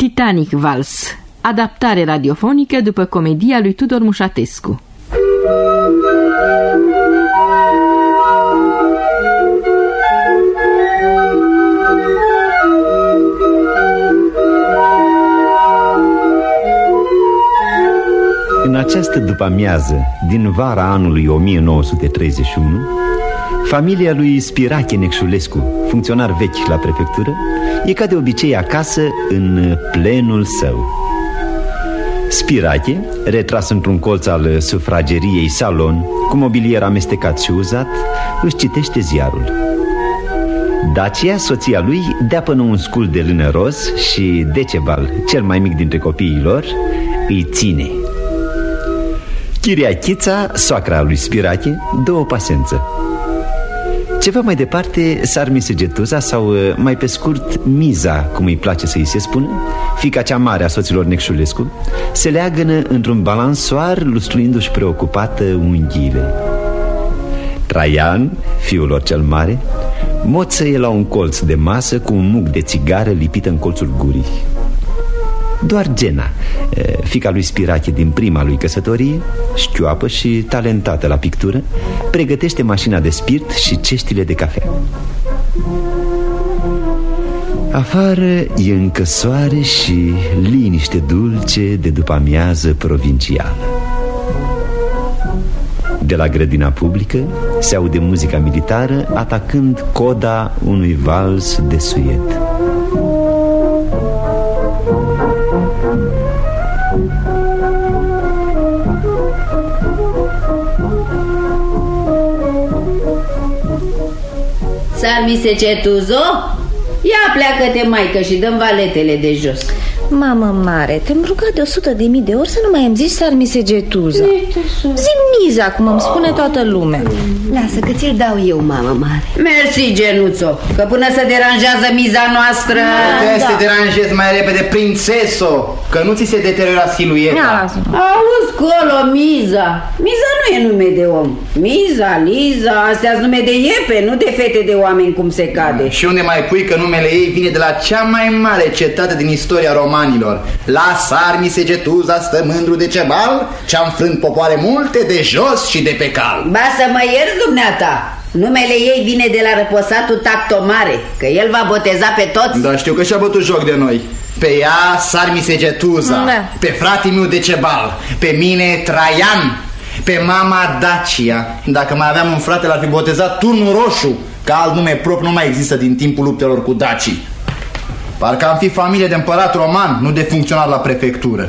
Titanic Vals, adaptare radiofonică după comedia lui Tudor Mușatescu. În această după-amiază din vara anului 1931, familia lui Spirache Necșulescu, funcționar vechi la prefectură, e ca de obicei acasă în plenul său. Spirache, retras într-un colț al sufrageriei salon, cu mobilier amestecat și uzat, își citește ziarul. Dacia, soția lui, dea până un scul de lână roz și Decebal, cel mai mic dintre copiii lor, îi ține. Chiriachița, soacra lui Spirache, dă o pasență. Ceva mai departe, Sarmisegetuza, sau mai pe scurt Miza, cum îi place să-i se spună, fiica cea mare a soților Necșulescu, se leagănă într-un balansoar, lustruindu-și preocupată unghiile. Traian, fiul lor cel mare, moțăie la un colț de masă cu un muc de țigară lipită în colțul gurii. Doar Gena, fiica lui Spirache din prima lui căsătorie, șchioapă și talentată la pictură, pregătește mașina de spirit și ceștile de cafea. Afară e încă soare și liniște dulce de după-amiază provincială. De la grădina publică se aude muzica militară atacând coda unui vals de suiet. Sarmisegetuzo, ia pleacă-te, maică, și dăm valetele de jos. Mamă mare, te-am rugat de 100.000 de ori să nu mai îmi zici Sarmisegetuza. Zi Miza, cum îmi spune toată lumea. Lasă că ți-l dau eu, mamă mare. Mersi, Genuțo, că până se deranjează Miza noastră. Trebuie să te deranjezi mai repede, prințeso, că nu ți se deteriora silueta. Auzi, colo, Miza. Miza nu e nume de om. Miza, Liza, astea-s nume de iepe, nu de fete de oameni, cum se cade. Și unde mai pui că numele ei vine de la cea mai mare cetate din istoria romanilor? La Sarmisegetuza stă mândru Decebal, ce-a înfrânt popoare multe de jos și de pe cal. Ba să mă ierți, dumneata, numele ei vine de la răposatul Tactomare, că el va boteza pe toți. Da, știu că și-a bătut joc de noi. Pe ea Sarmisegetuza, pe fratele meu Decebal, pe mine Traian, pe mama Dacia. Dacă mai aveam un frate, l-ar fi botezat Turnul Roșu, că alt nume propriu nu mai există din timpul luptelor cu dacii. Parcă am fi familie de împărat roman, nu de funcționar la prefectură.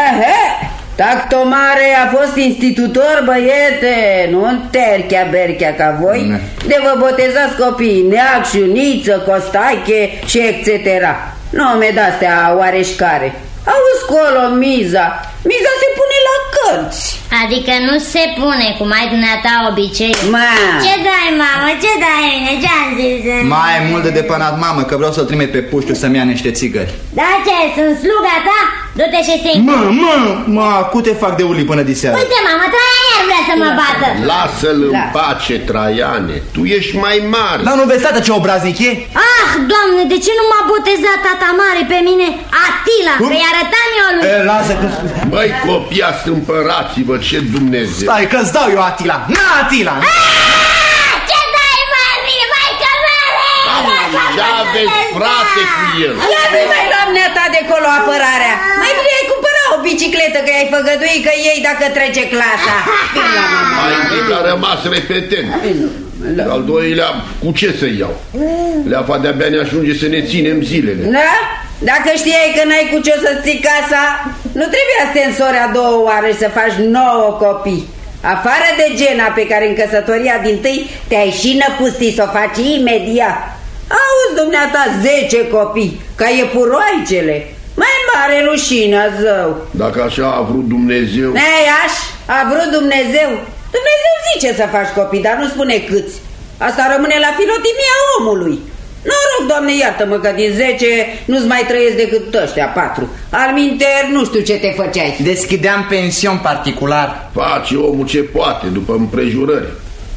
Tactomare a fost institutor, băiete, nu în terchea-berchea ca voi, de vă botezați copiii, Neac, Șuniță, Costache și etc. Nume de-astea oareșcare. Auzi, colo, Miza, Miza se pune la cărți. Adică nu se pune, cum ai dumneata obicei. Ce dai, mamă, ce dai mine, ce-am zis? Mai mult de depănat, mamă, că vreau să-l trimit pe puștiu să-mi ia niște țigări. Da, ce, sunt sluga ta? Du-te și se... Mă, cu te fac de uli până diseară. Uite, mamă, Traian iar vrea să mă bată. Lasă-l în pace, Traiane, tu ești mai mare. Dar nu vezi, tată, ce obraznic e? Ah, Doamne, de ce nu m-a botezat tata mare pe mine Atila, că-i arătam eu lui? Lasă că... Băi, copii, astâmpărați-vă, ce Dumnezeu. Stai că-ți dau eu Atila. Na, Atila! Ce dai, mami, maică mare? Da, vezi, frate cu el. Ia nu mai luam neata de colo apărarea. Mai bine ai cumpăra o bicicletă, că ai făgăduit că ei dacă trece clasa. Mai întâi a rămas repetent. Al doilea, cu ce să iau? Leafa de-abia ne ajunge să ne ținem zilele. Da? Dacă știai că n-ai cu ce să-ți ții casa, nu trebuia să te însori a 2 oară și să faci 9 copii. Afară de Gena, pe care în căsătoria dintâi te-ai și năpustit să o faci imediat. Auzi, dumneata, 10 copii, ca iepuroaicele. Mai mare rușinea, zău. Dacă așa a vrut Dumnezeu. A vrut Dumnezeu. Dumnezeu zice să faci copii, dar nu spune câți. Asta rămâne la filotimia omului. Noroc, Doamne, iartă-mă, că din 10 nu-ți mai trăiesc decât ăștia 4. Alminter, nu știu ce te făceai. Deschideam pension particular. Face omul ce poate, după împrejurări.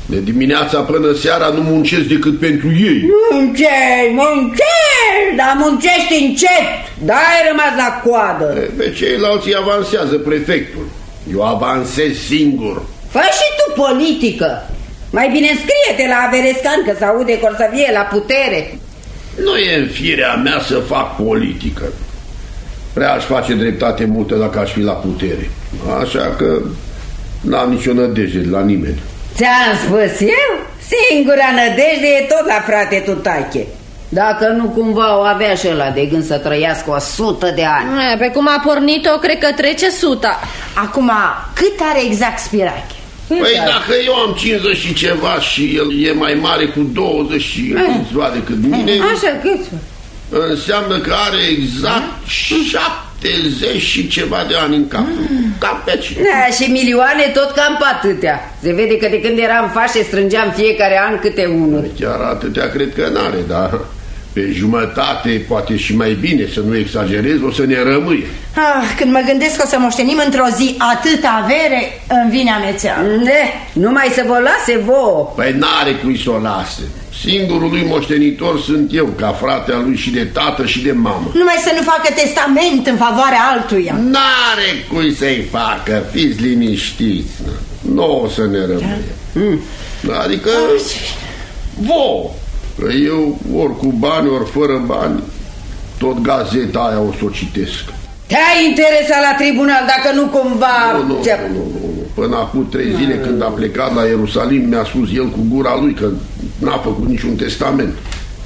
De dimineața până seara nu muncesc decât pentru ei. Muncești, dar muncești încet. Da, ai rămas la coadă. Pe ceilalți îi avansează prefectul. Eu avansez singur. Fă și tu politică. Mai bine scrie-te la Averescan, că se aude că or să vie la putere. Nu e în firea mea să fac politică. Prea aș face dreptate multă dacă aș fi la putere. Așa că n-am nicio nădejde de la nimeni. Ți-am spus eu? Singura nădejde e tot la frate Tutache. Dacă nu cumva o avea și ăla de gând să trăiască 100 de ani. Pe cum a pornit-o, cred că trece 100. Acum, cât are exact Spirache? Păi dacă eu am 50 și ceva și el e mai mare cu 20 și câțiva decât mine, așa, cât? înseamnă că are exact 70 și ceva de ani în cap. Cam pe aici. Da, și milioane tot cam pe atâtea. Se vede că de când eram fașe strângeam fiecare an câte unul. Chiar atâtea cred că n-are, dar pe jumătate, poate și mai bine, să nu exagerez, o să ne rămâie. Când mă gândesc că o să moștenim într-o zi atâta avere, îmi vine amețeală. Numai să vă lase vouă. Păi n-are cui să o lase. Singurul lui moștenitor sunt eu, ca fratele lui și de tată și de mamă. Numai să nu facă testament în favoarea altuia. N-are cui să-i facă, fiți liniștiți. Nu o să ne rămâie. Adică vouă. Că eu, ori cu bani, ori fără bani, tot gazeta aia o să o citesc. Te-ai interesat la tribunal, dacă nu cumva... Nu. Până acum 3 zile, când a plecat la Ierusalim, mi-a spus el cu gura lui că n-a făcut niciun testament.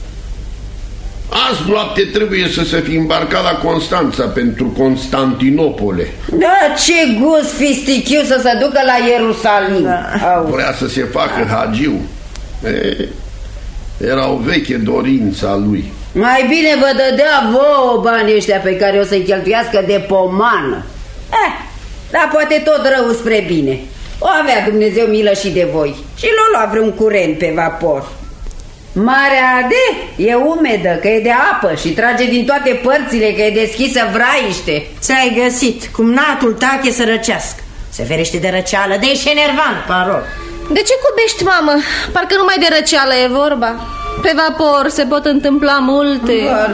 Azi noapte trebuie să se fi îmbarcat la Constanța pentru Constantinopole. Da, ce gust fistichiu să se ducă la Ierusalim. Vrea să se facă hagiu. Era o veche dorință a lui. Mai bine vă dădea vouă banii ăștia pe care o să-i cheltuiască de pomană. Dar poate tot rău spre bine. O avea Dumnezeu milă și de voi. Și l-o lua vreun curent pe vapor. Marea Ade e umedă, că e de apă și trage din toate părțile, că e deschisă vraiște. Ți-ai găsit, cum natul tache să răcească. Se ferește de răceală, deși enervant, parol. De ce cubești, mamă? Parcă numai de răceală e vorba. Pe vapor se pot întâmpla multe.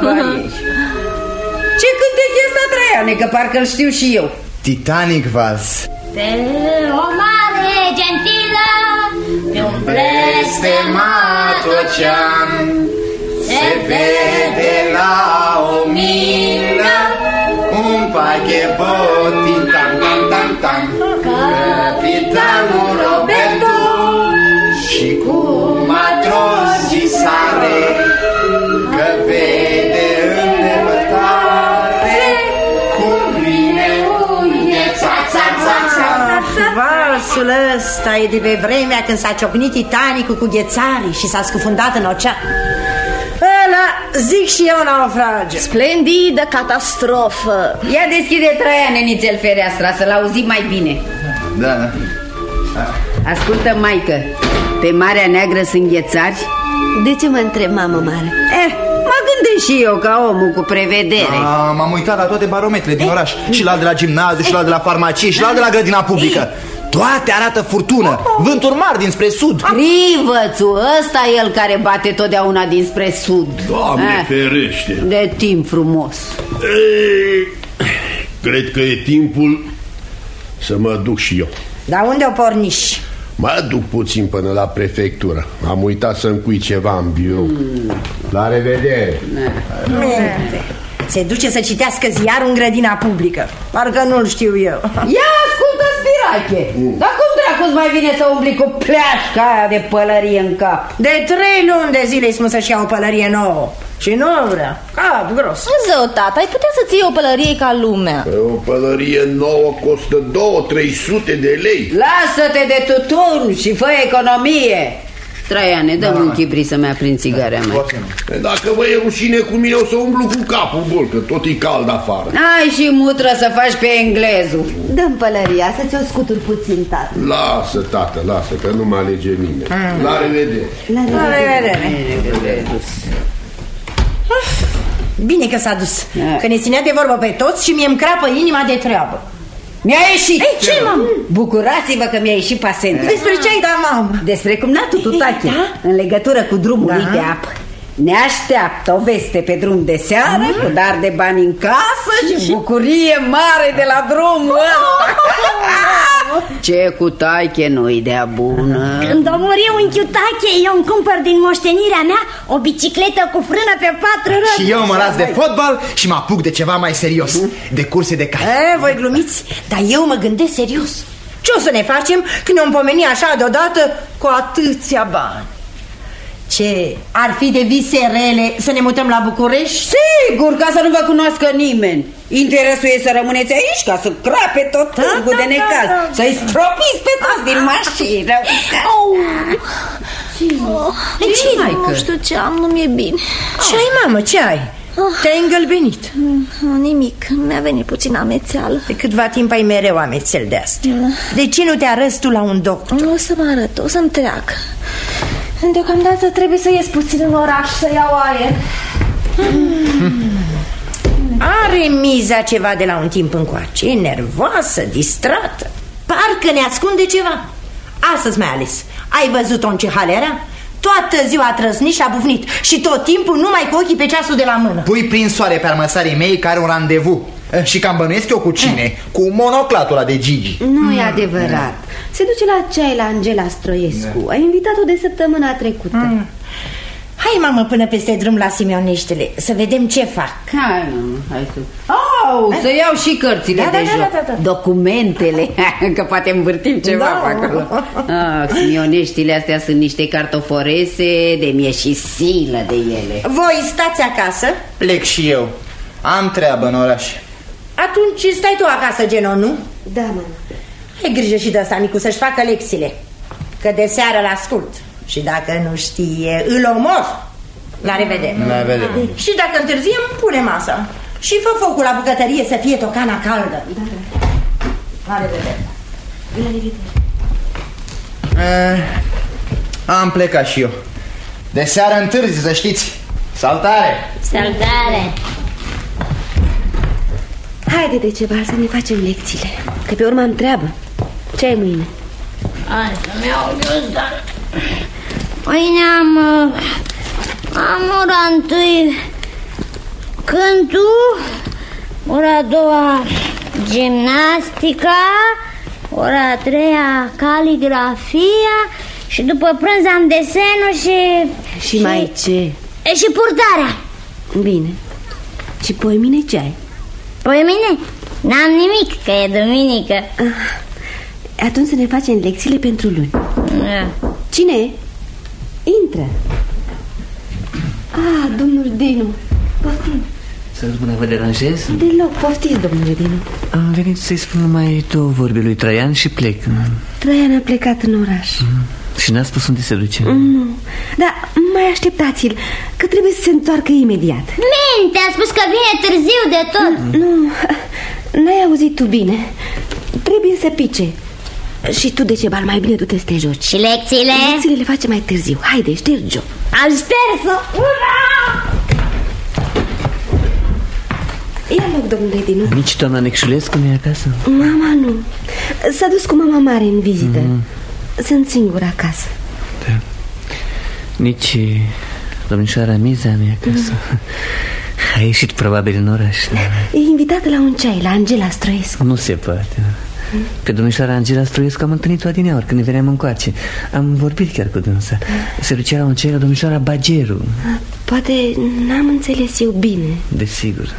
Ce cântec e ăsta, Traiane, că parcă-l știu și eu. Titanic Vals. Pe o mare gentilă, pe un blestemat ocean, se vede la o milă un pachet tin-tan-tan-tan-tan, capitanul Roberto și cu matroții sare, că vede în depărtare cum vine un Valsul ăsta e de pe vremea când s-a ciocnit Titanicul cu ghețarii și s-a scufundat în ocean. Ăla, zic și eu, naufragiu. Splendidă catastrofă. Ia deschide, Traiane, nițel fereastra, să-l auzim mai bine. Da. Ascultă, maică, pe Marea Neagră sunt ghețari? De ce mă întreb, mamă mare? Mă gândesc și eu ca omul cu prevedere. M-am uitat la toate barometrele din oraș. Și la de la gimnaziu, și la de la farmacie, și la de la grădina publică. Toate arată furtună, vânturi mari dinspre sud. Crivățul, ăsta e el care bate totdeauna dinspre sud. Doamne ferește. De timp frumos. Cred că e timpul să mă duc și eu. Dar unde o porniși? Mă duc puțin până la prefectură. Am uitat să încui ceva în birou. La revedere. Se duce să citească ziarul în grădina publică. Parcă nu-l știu eu. Ia ascultă, Spirache. Dar cum dracu-ți mai vine să umbli cu pleașca aia de pălărie în cap? De 3 luni de zile îi spun să-și ia o pălărie nouă. Și nu vrea. Cap gros. Zău, tata, ai putea să-ți iei o pălărie ca lumea. O pălărie nouă costă 200-300 de lei. Lasă-te de tutun și fă economie. Traiane, dă-mi un chibrit să-mi aprind țigarea mea. Dacă vă e rușine cu mine, o să umblu cu capul gol, că tot e cald afară. Ai și mutră să faci pe englezul. Dă-mi pălăria, să ți-o scuturi puțin, tată. Lasă, tată, lasă, că nu mă alege nimeni. La revedere. La revedere. Bine că s-a dus, că ne ținea de vorbă pe toți și mie-mi crapă inima de treabă. Mi-a ieșit. Ei, ce, mamă? Bucurați-vă că mi-a ieșit pasența. Despre ce ai dat, mamă? Despre cumnatul Tutache, în legătură cu drumul de apă. Ne așteaptă o veste pe drum de seară, cu dar de bani în casă și bucurie mare de la drumul ăsta. Ce Cutache nu-i de-a bună. Când o muri unchiul Tache, eu îmi cumpăr din moștenirea mea o bicicletă cu frână pe 4 roți. Și eu mă las de fotbal și mă apuc de ceva mai serios, de curse de cai. Voi glumiți, dar eu mă gândesc serios. Ce o să ne facem când ne-om pomeni așa deodată cu atâția bani? Ce, ar fi de vise rele să ne mutăm la București? Sigur, ca să nu vă cunoască nimeni. Interesul e să rămâneți aici, ca să crape tot târgul de necaz, să-i stropiți pe toți din mașină. Nu știu ce am, nu mi-e bine. Ce ai, mamă, ce ai? Te-ai îngălbenit? Nimic, mi-a venit puțin amețeală. De câtva timp ai mereu amețel de astea. De ce nu te arăți tu la un doctor? O să mă arăt, o să-mi treacă. Deocamdată trebuie să ies puțin în oraș, să iau aer. Are Miza ceva de la un timp încoace. E nervoasă, distrată. Parcă ne ascunde ceva. Astăzi mai ales. Ai văzut-o în ce hal era? Toată ziua a trăsnit și a bufnit. Și tot timpul numai cu ochii pe ceasul de la mână. Pui prin soare pe armăsarii mei care un randevu. Și cam bănuiesc eu cu cine? Cu monoclatul ăla de Gigi. Nu e adevărat. Se duce la ceai la Angela Stroiescu. A invitat-o de săptămâna trecută. Hai, mamă, până peste drum la Simioneștele, să vedem ce fac. Hai, mamă, hai să... să iau și cărțile de joc. Documentele, că poate învârtim ceva pe acolo. Simioneștile astea sunt niște cartoforese, de mie și silă de ele. Voi stați acasă? Plec și eu. Am treabă în oraș. Atunci stai tu acasă, Geno, nu? Da, mama. Ai grijă și de ăsta, micu, să-și facă lecțiile, că de seară l-ascult. Și dacă nu știe, îl omor. La revedere. La revedere. Și dacă întârziem, pune masa. Și fă focul la bucătărie să fie tocana caldă. Da. La revedere. La revedere. Am plecat și eu. De seară întârzi, să știți. Saltare! Saltare! Haide de ceva să ne facem lecțiile, că pe urmă am treabă. Ce ai mâine? Hai să-mi iau ghiozdan. Mâine am ora 1 cântul, ora 2 gimnastica, ora 3 caligrafia și după prânz am desenul și mai ce? Și purtarea. Bine. Și poimine ce ai? Poimine? N-am nimic, că e duminică. Atunci să ne facem lecțiile pentru luni. Cine e? Intră. Domnul Dinu. Poftim. Să rămână, vă deranjez? Deloc, poftiți, domnule Dinu. Am venit să-i spun numai 2 vorbe lui Traian și plec. Traian a plecat în oraș. Și n-a spus unde se duce? Nu, dar mai așteptați-l, că trebuie să se întoarcă imediat. Minte, a spus că vine târziu de tot. Nu, n-ai auzit tu bine. Trebuie să pice. Și tu, Decebal, mai bine du-te să te joci. Și lecțiile? Lecțiile le facem mai târziu. Haide, ștergi-o. Am șters-o. Ura! Ia loc, domnule Dinu. Nici doamna Necșulescu nu e acasă? Mama nu. S-a dus cu mama mare în vizită. Sunt singură acasă. Da. Nici domnișoara Miza nu e acasă. A ieșit probabil în oraș. E invitată la un ceai la Angela Stroiescu. Nu se poate. Pe domnișoara Angela Stroiescu am întâlnit-o adineaori când ne veneam încoace. Am vorbit chiar cu dânsa. Se ducea la un ceai la domnișoara Bageru. Poate n-am înțeles eu bine. Desigur.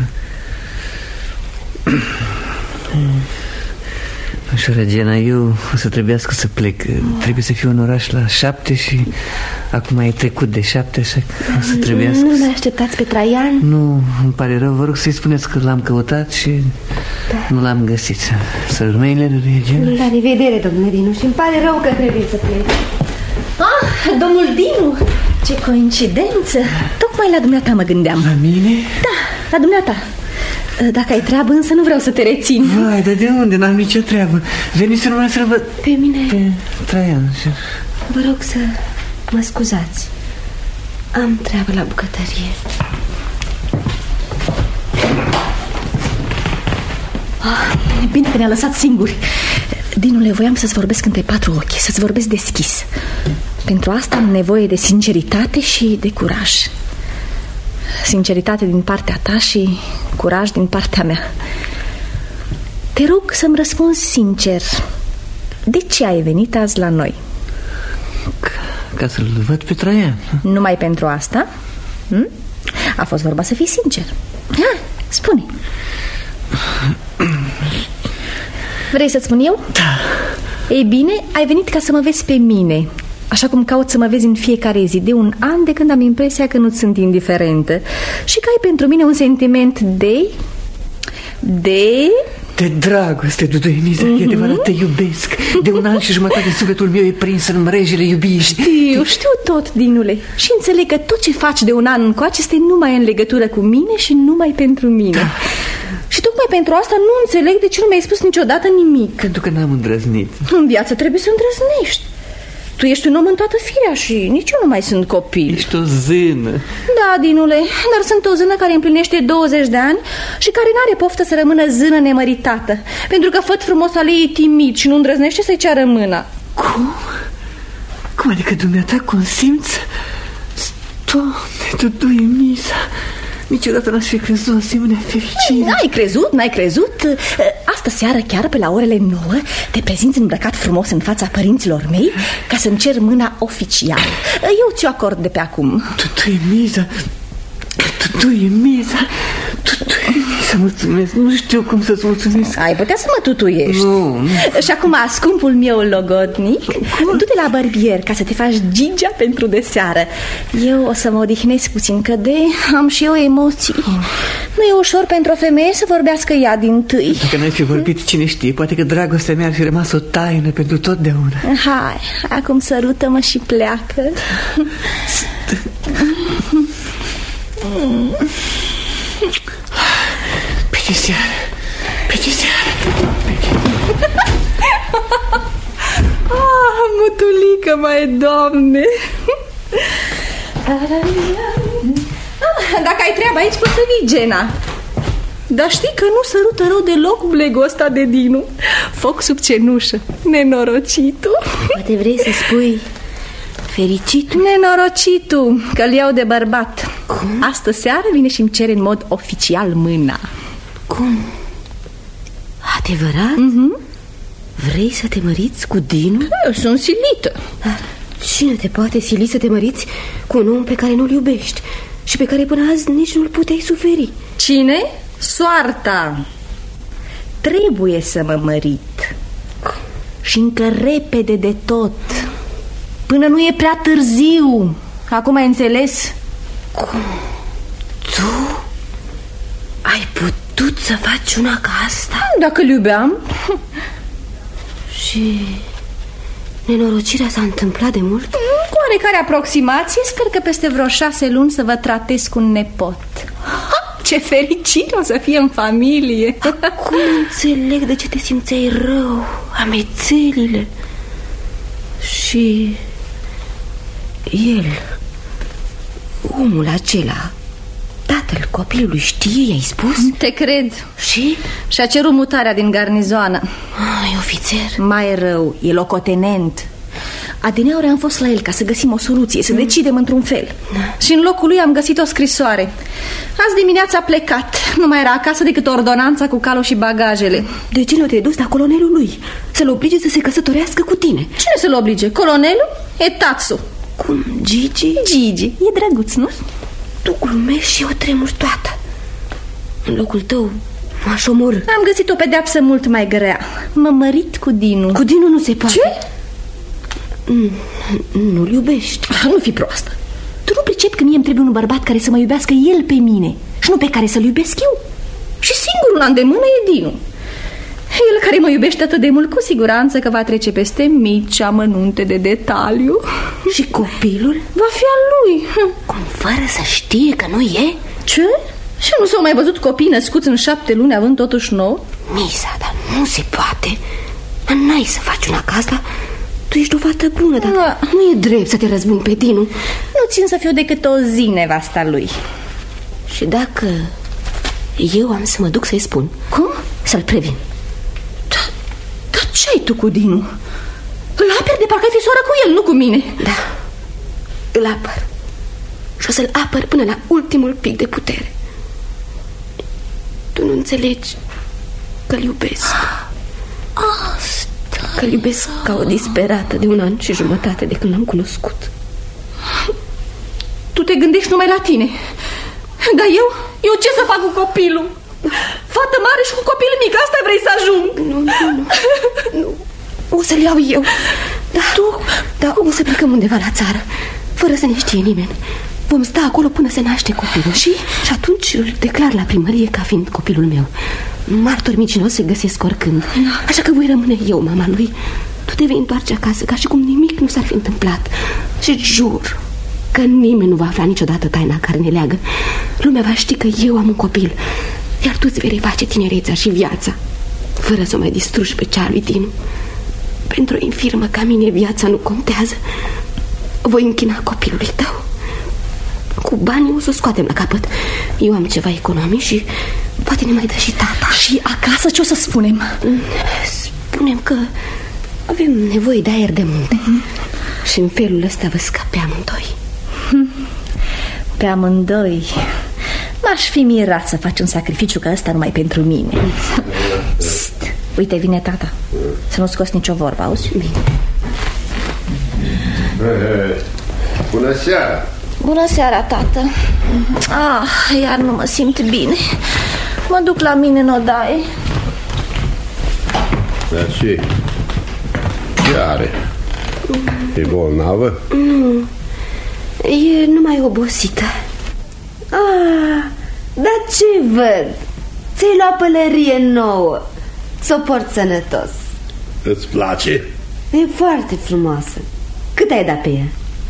Domnișoara Gena, eu o să trebuiască să plec. Trebuie să fiu în oraș la 7 și acum e trecut de 7, așa că o să trebuiască. Nu mai așteptați pe Traian? Nu, îmi pare rău, vă rog să-i spuneți că l-am căutat și nu l-am găsit. Să rămâinile lui Gena. La revedere, domnule Dinu, și îmi pare rău că trebuie să plec. Domnul Dinu, ce coincidență. Tocmai la dumneata mă gândeam. La mine? Da, la dumneata. Dacă ai treabă, însă nu vreau să te rețin. Vai, dar de unde? N-am nicio treabă. Veniți numai să-l văd. Pe mine? Pe Traian. Vă rog să mă scuzați. Am treabă la bucătărie. Bine că ne-a lăsat singuri. Dinule, voiam să-ți vorbesc între patru ochi, să-ți vorbesc deschis. Pentru asta am nevoie de sinceritate și de curaj. Sinceritate din partea ta și curaj din partea mea. Te rog să-mi răspunzi sincer. De ce ai venit azi la noi? Ca să-l văd pe Traian. Numai pentru asta? A fost vorba să fii sincer. Hai, spune. Vrei să-ți spun eu? Da. Ei bine, ai venit ca să mă vezi pe mine, așa cum caut să mă vezi în fiecare zi, de un an, de când am impresia că nu-ți sunt indiferentă. Și că ai pentru mine un sentiment de dragoste, Duduie Miza. E adevărat, te iubesc. De un an și jumătate sufletul meu e prins în mrejele iubirii. Știu tot, Dinule. Și înțeleg că tot ce faci de un an încoace este numai în legătură cu mine și numai pentru mine. Da. Și tocmai pentru asta nu înțeleg de ce nu mi-ai spus niciodată nimic. Pentru că n-am îndrăznit. În viață trebuie să îndrăznești. Tu ești un om în toată firea și nici eu nu mai sunt copil. Ești o zână. Da, Dinule, dar sunt o zână care împlinește 20 de ani și care n-are poftă să rămână zână nemăritată, pentru că făt frumos al ei e timid și nu îndrăznește să-i ceară mâna. Cum? Cum adică dumneata consimți? Doamne, Duduie Miza, niciodată n-aș fi crezut o asemenea fericire. N-ai crezut? Astă seară, chiar pe la orele 9, te prezinți îmbrăcat frumos în fața părinților mei ca să-mi cer mâna oficial. Eu ți-o acord de pe acum. Duduie Miza, mulțumesc. Nu știu cum să-ți mulțumesc. Ai putea să mă tutuiești. Nu. Și acum, scumpul meu logodnic, du-te la barbier ca să te faci gigea pentru deseară. Eu o să mă odihnesc puțin, că am și eu emoții. Nu e ușor pentru o femeie să vorbească ea dintâi. Dacă n-ai fi vorbit, cine știe, poate că dragostea mea ar fi rămas o taină pentru totdeauna. Hai, acum sărută-mă și pleacă. Pe ce seară. Mutulică, mai Doamne. Dacă ai treabă aici, poți să vii, Gena. Dar știi că nu sărută rău deloc blegul ăsta de Dinu. Foc sub cenușă, nenorocitul. Poate vrei să spui fericitul? Nenorocitul, că-l iau de bărbat. Cum? Astă seară vine și-mi cere în mod oficial mâna. Cum? Adevărat? Vrei să te măriți cu Dinu? Eu sunt silită. Cine te poate sili să te măriți cu un om pe care nu-l iubești și pe care până azi nici nu-l puteai suferi? Cine? Soarta. Trebuie să mă mărit. Și încă repede de tot, până nu e prea târziu. Acum ai înțeles? Cum? Tu ai putut să faci una ca asta? Dacă-l iubeam. Și nenorocirea s-a întâmplat de mult? Cu oarecare aproximație. Sper că peste vreo 6 luni să vă tratez cu un nepot. Ce fericire o să fie în familie. Acum înțeleg de ce te simțeai rău, amețelile. Și el, omul acela, tatăl copilului, știe, i-ai spus? Te cred. Și? Și-a cerut mutarea din garnizoană. E ofițer? Mai rău, e locotenent. Adineauri am fost la el ca să găsim o soluție, să decidem într-un fel. Și în locul lui am găsit o scrisoare. Azi dimineața a plecat. Nu mai era acasă decât ordonanța cu calul și bagajele. De ce nu te-ai dus la colonelul lui? Să-l oblige să se căsătorească cu tine? Cine să-l oblige? Colonelul? E Tatsu. Cum? Gigi? Gigi, e drăguț, nu? Tu glumești și eu tremur toată. În locul tău m-aș omorî. Am găsit o pedeapsă mult mai grea. M-am mărit cu Dinu. Cu Dinu nu se poate. Ce? Nu-l iubești. Nu fi proastă. Tu nu pricepi că mie îmi trebuie un bărbat care să mă iubească el pe mine și nu pe care să-l iubesc eu? Și singurul la îndemână e Dinu. El care mă iubește atât de mult, cu siguranță că va trece peste mici amănunte de detaliu. Și copilul? Va fi al lui. Cum, fără să știe că nu e? Ce? Și nu s-au mai văzut copii născuți în 7 luni având totuși 9? Misa, dar nu se poate. N-ai să faci una ca asta. Tu ești o fată bună, dar nu e drept să te răzbuni pe Dinu. Nu țin să fiu decât o zi nevasta lui. Și dacă eu am să mă duc să-i spun? Cum? Să-l previn. Ce-ai tu cu Dinu? Îl aperi de parcă ai fi soră cu el, nu cu mine. Da, îl apăr. Și o să-l apăr până la ultimul pic de putere. Tu nu înțelegi că-l iubesc. Că-l iubesc ca o disperată de 1 an și jumătate de când l-am cunoscut. Tu te gândești numai la tine. Dar eu ce să fac cu copilul? Fată mare și cu copil mic, asta vrei să ajung? Nu. O să-l iau eu. Dar o să plecăm undeva la țară, fără să ne știe nimeni. Vom sta acolo până se naște copilul. Și atunci îl declar la primărie ca fiind copilul meu. Martori mincinoși se găsesc oricând. Așa că voi rămâne eu mama lui. Tu te vei întoarce acasă ca și cum nimic nu s-ar fi întâmplat. Și jur că nimeni nu va afla niciodată taina care ne leagă. Lumea va ști că eu am un copil, iar tu îți vei reface tinerețea și viața, fără să o mai distrugi pe cea lui Dinu. Pentru o infirmă ca mine viața nu contează. Voi închina copilului tău. Cu banii o să scoatem la capăt. Eu am ceva economii și poate ne mai dă și tata. Și acasă ce o să spunem? Spunem că avem nevoie de aer de munte. Și în felul ăsta vă scap pe amândoi. Pe amândoi. M-aș fi mirat să faci un sacrificiu ca ăsta numai pentru mine. Uite, vine tata. Să nu scoți nicio vorbă, auzi? Bine. Bună seara. Bună seara, tată. Iar nu mă simt bine. Mă duc la mine în odaie. Dar ce are? E bolnavă? Nu, e numai obosită. Dar ce văd? Ți-ai luat pălărie nouă. S-o porți sănătos. Îți place? E foarte frumoasă. Cât ai dat pe ea?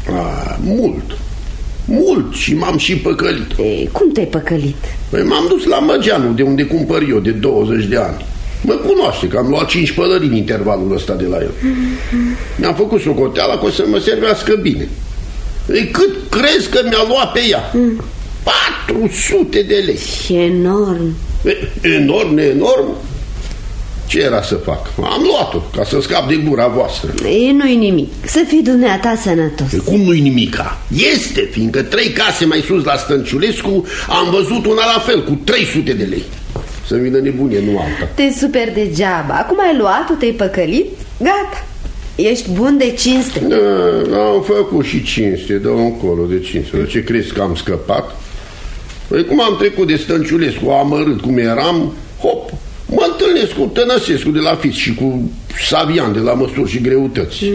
Mult și m-am și păcălit. Cum te-ai păcălit? Păi m-am dus la Măgeanu, de unde cumpăr eu, de 20 de ani. Mă cunoaște că am luat 5 pălării în intervalul ăsta de la el. Mi-am făcut socoteala că o să mă servească bine. Cât crezi că mi-a luat pe ea? 400 de lei. Enorm. Enorm? Ce era să fac? Am luat-o ca să scap de gura voastră. Nu-i nimic. Să fii dumneata sănătos. Cum nu-i nimica? Este, fiindcă 3 case mai sus la Stănciulescu am văzut una la fel, cu 300 de lei. Să-mi vină nebunie, nu alta. Te super degeaba. Acum ai luat-o, te-ai păcălit, gata. Ești bun de cinste. Da, am făcut și cinste, dă-o încolo de cinste. De ce crezi că am scăpat? Păi cum am trecut de Stănciulescu amărât cum eram, hop, mă întâlnesc cu Tănăsescu de la Fiț și cu Savian de la Măsuri și Greutăți.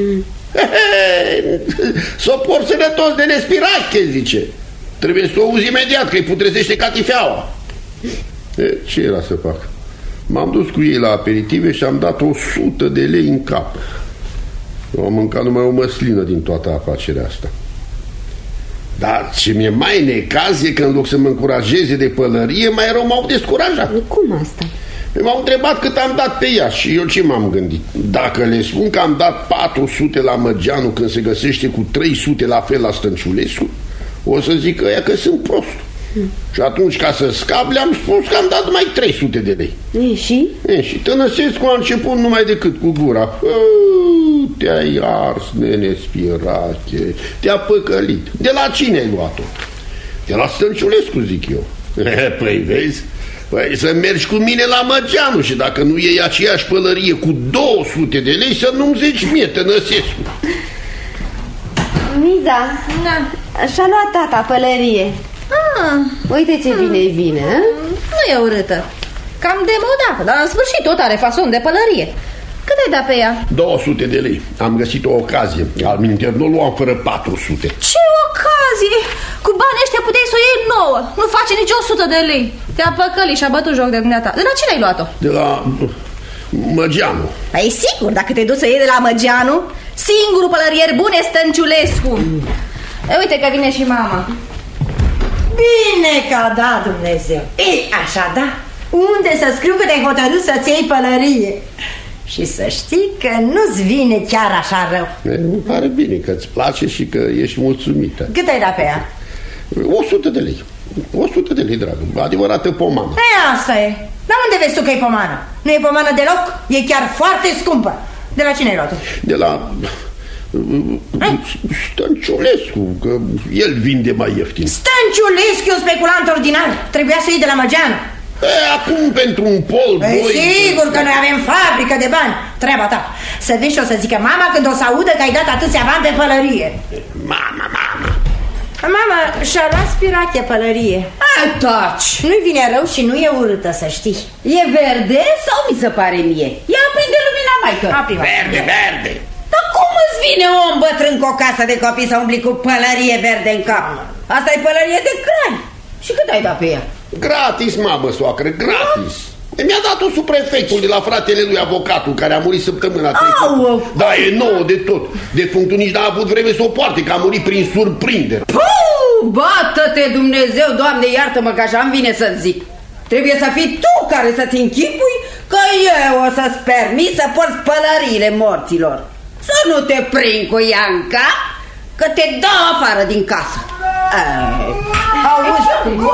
S-o por sănătos de nespirache, zice. Trebuie să o auzi imediat, că îi putrezește catifeaua. Ce era să fac? M-am dus cu ei la aperitive și am dat 100 de lei în cap. Eu am mâncat numai o măslină din toată afacerea asta. Dar ce mi-e mai necaz e că în loc să mă încurajeze de pălărie, mai rău m-au descurajat. Cum asta? M-au întrebat cât am dat pe ea și eu ce m-am gândit? Dacă le spun că am dat 400 la Măgeanu când se găsește cu 300 la fel la Stănciulescu, o să zic ăia că sunt prost. Și atunci, ca să scap, le-am spus că am dat numai 300 de lei. Și Tănăsescu a început numai decât cu gura. Te-ai ars, nene spirache, te-a păcălit. De la cine ai luat-o? De la Stănciulescu, zic eu. Păi vezi? Păi să mergi cu mine la Măgeanu și dacă nu iei aceeași pălărie cu 200 de lei, să nu-mi zici mie, Tănăsescu. Miza, și-a luat tata pălărie. Uite ce bine vine. Nu e urâtă. Cam demodată, dar în sfârșit tot are fason de pălărie. Cât ai dat pe ea? 200 de lei. Am găsit o ocazie. Alminter nu o luam fără 400. Ce ocazie? Cu banii ăștia puteai să o iei nouă. Nu face nici 100 de lei. Te-a păcălit și a bătut joc de dumneata. De la cine ai luat-o? De la Măgeanu. Păi sigur, dacă te duci să iei de la Măgeanu, singurul pălărier bun e Stănciulescu. Uite că vine și mama. Bine că a dat Dumnezeu. Ei, așa da? Unde să scriu că te-ai hotărât să-ți iei pălărie? Și să știi că nu-ți vine chiar așa rău. Îmi pare bine că îți place și că ești mulțumită. Cât ai dat pe ea? 100 de lei. 100 de lei, dragă. Adevărată pomană. Păi asta e. Dar unde vezi tu că e pomană? Nu e pomană deloc? E chiar foarte scumpă. De la cine ai luat-o? De la Stănciulescu, că el vinde mai ieftin. Stănciulescu e un speculant ordinar. Trebuia să iei de la Măgeanu. Acum pentru un pol, doi... Sigur că noi avem fabrică de bani. Treaba ta. Să vezi și o să zică mama când o să audă că ai dat atâția bani pe pălărie. Mama. Mama și-a luat Spirache pălărie. Taci! Nu-i vine rău și nu e urâtă, să știi. E verde sau mi se pare mie? Ia aprinde lumina, maică. Verde. Dar cum îți vine om bătrân cu o casă de copii să umbli cu pălărie verde în cap? Asta e pălărie de crai. Și cât ai dat pe ea? Gratis, mamă, soacră, gratis. Mi-a dat-o subprefectul de la fratele lui avocatul, care a murit săptămâna trecută. Da, e nouă de tot. Defunctul nici n-a avut vreme să o poarte, că a murit prin surprindere. Bată-te Dumnezeu, Doamne, iartă-mă că așa-mi vine să-ți zic. Trebuie să fii tu care să-ți închipui că eu o să-ți permis să porți pălăriile morților. Să nu te prind cu ea în cap, că te dau afară din casă. Auzi,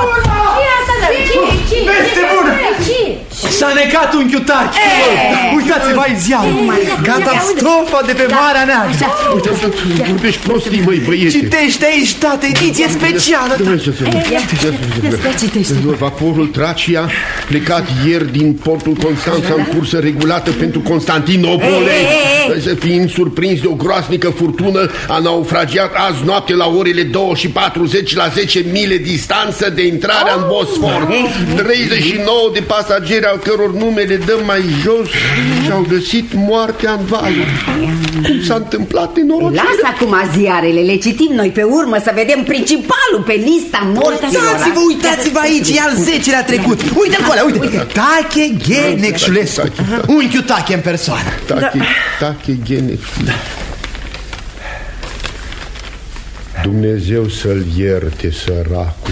Veste bună! S-a necat unchiul Tachi. Uitați-vă aici ziarul. Catastrofa de pe Marea Neagră. Uite, vorbești prostii, măi, băiete. Citește aici, tată, ediție specială. Vaporul Tracia, plecat ieri din portul Constanța în cursă regulată pentru Constantinopole, fiind surprins de o groasnică furtună, a naufragiat azi noapte la orele 2:40 la 10 mile distanță de intrarea în Bosfor. 39 de pasageri al căror nume le dăm mai jos și-au găsit moartea în valuri. Cum s-a întâmplat nenorocirea? Lasă acum ziarele, le citim noi pe urmă să vedem principalul pe lista morților. Uitați-vă aici, e al 10-lea trecut. Uite acolo, uite. Tache Ghenexulescu. Unchiul Tache în persoană. Tache Ghenexulescu. Dumnezeu să-l ierte, săracul.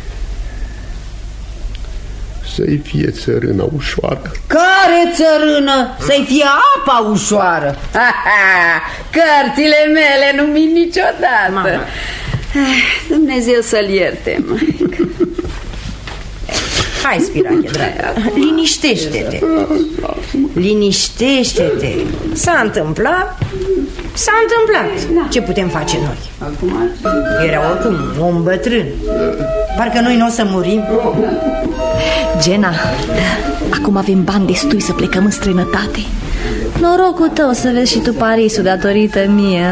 Să-i fie țărâna ușoară. Care țărână? Să-i fie apa ușoară. Cărțile mele nu mint niciodată. Mama. Dumnezeu să-l ierte, maică. Hai, Spirache, dragă, liniștește-te. Liniștește-te. S-a întâmplat. S-a întâmplat. Ce putem face noi? Era oricum om bătrân. Parcă noi nu o să murim. Gena, acum avem bani destui să plecăm în străinătate. Norocul tău să vezi și tu Parisul datorită mie.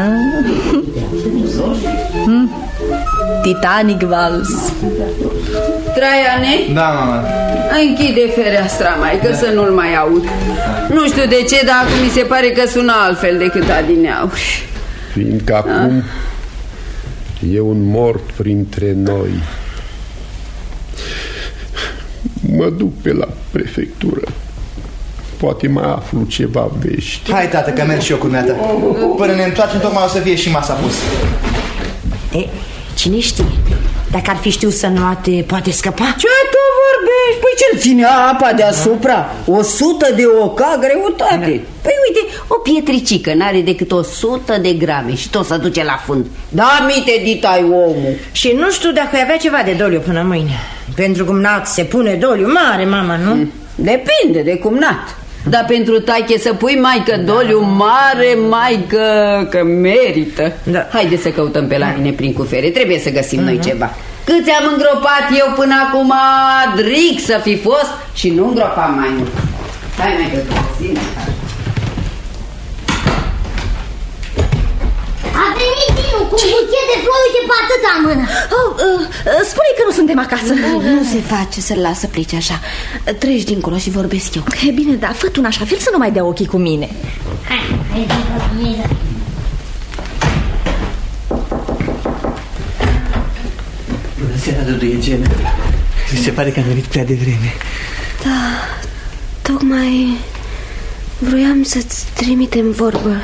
Titanic Vals. Traiane? Da, mama. Închide fereastra, maică, să nu-l mai aud. Nu știu de ce, dar acum mi se pare că sună altfel decât adineauri. Fiindcă acum e un mort printre noi. Mă duc pe la prefectură. Poate mai aflu ceva vești. Hai, tată, că merg și eu cu dumneata. Până ne întoarcem, tocmai o să fie și masa pusă. Cine știe? Dacă ar fi știut să nu poate scăpa. Ce tu vorbești? Păi ce-l ține apa deasupra? 100 de oca greutate. Păi uite, o pietricică n-are decât 100 de grame și tot se duce la fund. Da, mite ditai omul. Și nu știu dacă avea ceva de doliu până mâine. Pentru cumnat se pune doliu mare, mama, nu? Depinde de cumnat. Dar pentru Tache să pui, maică, doliu mare, maică, că merită. Da. Haide să căutăm pe la mine prin cufere. Trebuie să găsim noi ceva. Câți am îngropat eu până acum, dric să fi fost și nu îngropam mai mult. Hai, maică, găsim. A venit Dinu cu un buchet de flori, uite pe atâta mână. Spune că nu suntem acasă. Nu se face să-l las să plece așa. Treci dincolo și vorbesc eu. E bine, dar fă tu în așa fel să nu mai dea ochii cu mine. Hai, Bună seara, Duduie, Gena. Mi se pare că am venit prea devreme. Da, tocmai vroiam să-ți trimitem vorbă.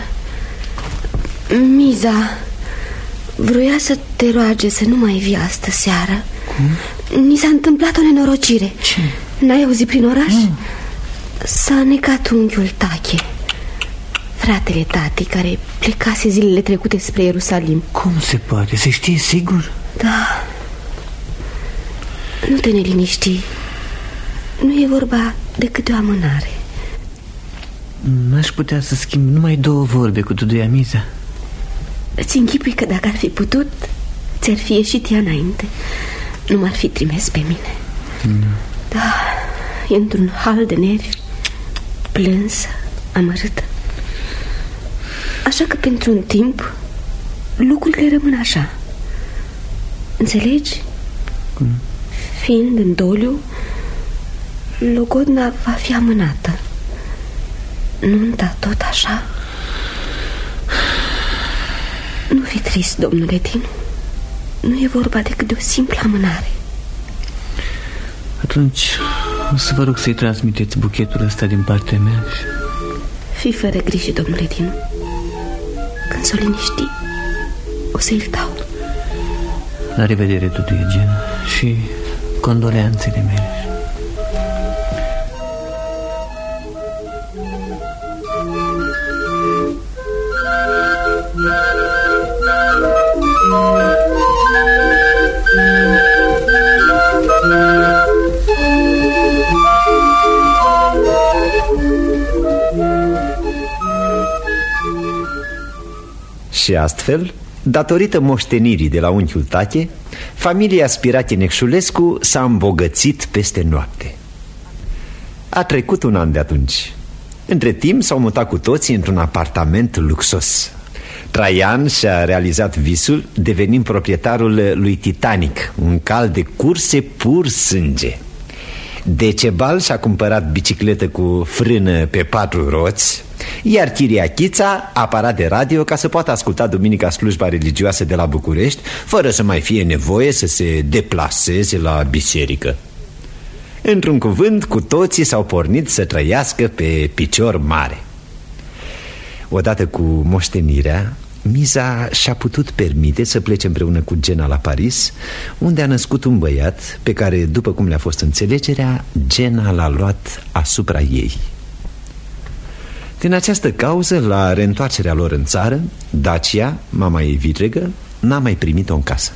Miza vroia să te roage să nu mai vii astă seară. Cum? Ni s-a întâmplat o nenorocire. Ce? N-ai auzit prin oraș? S-a necat unchiul Tache, fratele tati, care plecase zilele trecute spre Ierusalim. Cum se poate? Se știe sigur? Da. Nu te neliniști. Nu e vorba decât de o amânare. N-aș putea să schimb numai 2 vorbe cu Duduia Miza. Îți închipui că dacă ar fi putut, ți-ar fi ieșit ea înainte. Nu m-ar fi trimis pe mine. Da, e într-un hal de nervi, plânsă, amărâtă. Așa că pentru un timp lucrurile rămân așa. Înțelegi? Fiind în doliu, logodna va fi amânată. Nunta tot așa. Nu fi trist, domnule Dinu. Nu e vorba decât de o simplă amânare. Atunci o să vă rog să-i transmiteți buchetul ăsta din partea mea. Fii fără grijă, domnule Dinu. Când s-o liniști, o să-i dau. La revedere, Duduie Gena, și condoleanțele mele. Și astfel, datorită moștenirii de la unchiul Tache, familia Spirache Necșulescu s-a îmbogățit peste noapte. A trecut un an de atunci. Între timp s-au mutat cu toții într-un apartament luxos. Traian și-a realizat visul devenind proprietarul lui Titanic, un cal de curse pur sânge. Decebal și-a cumpărat bicicletă cu frână pe 4 roți, iar Chiriachița aparat de radio ca să poată asculta duminica slujba religioasă de la București, fără să mai fie nevoie să se deplaseze la biserică. Într-un cuvânt, cu toții s-au pornit să trăiască pe picior mare. Odată cu moștenirea, Miza și-a putut permite să plece împreună cu Gena la Paris, unde a născut un băiat pe care, după cum le-a fost înțelegerea, Gena l-a luat asupra ei. Din această cauză, la reîntoarcerea lor în țară, Dacia, mama ei vitregă, n-a mai primit-o în casă.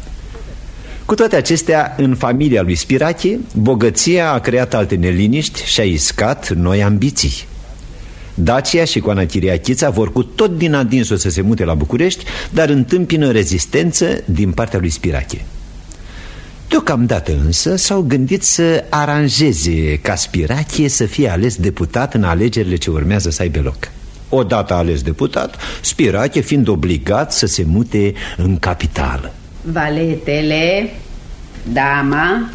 Cu toate acestea, în familia lui Spirache, bogăția a creat alte neliniști și a iscat noi ambiții. Dacia și Coana Chiriachița vor cu tot din adinsul să se mute la București, dar întâmpină rezistență din partea lui Spirache. Deocamdată însă s-au gândit să aranjeze ca Spirache să fie ales deputat în alegerile ce urmează să aibă loc. Odată ales deputat, Spirache fiind obligat să se mute în capitală. Valetele, dama,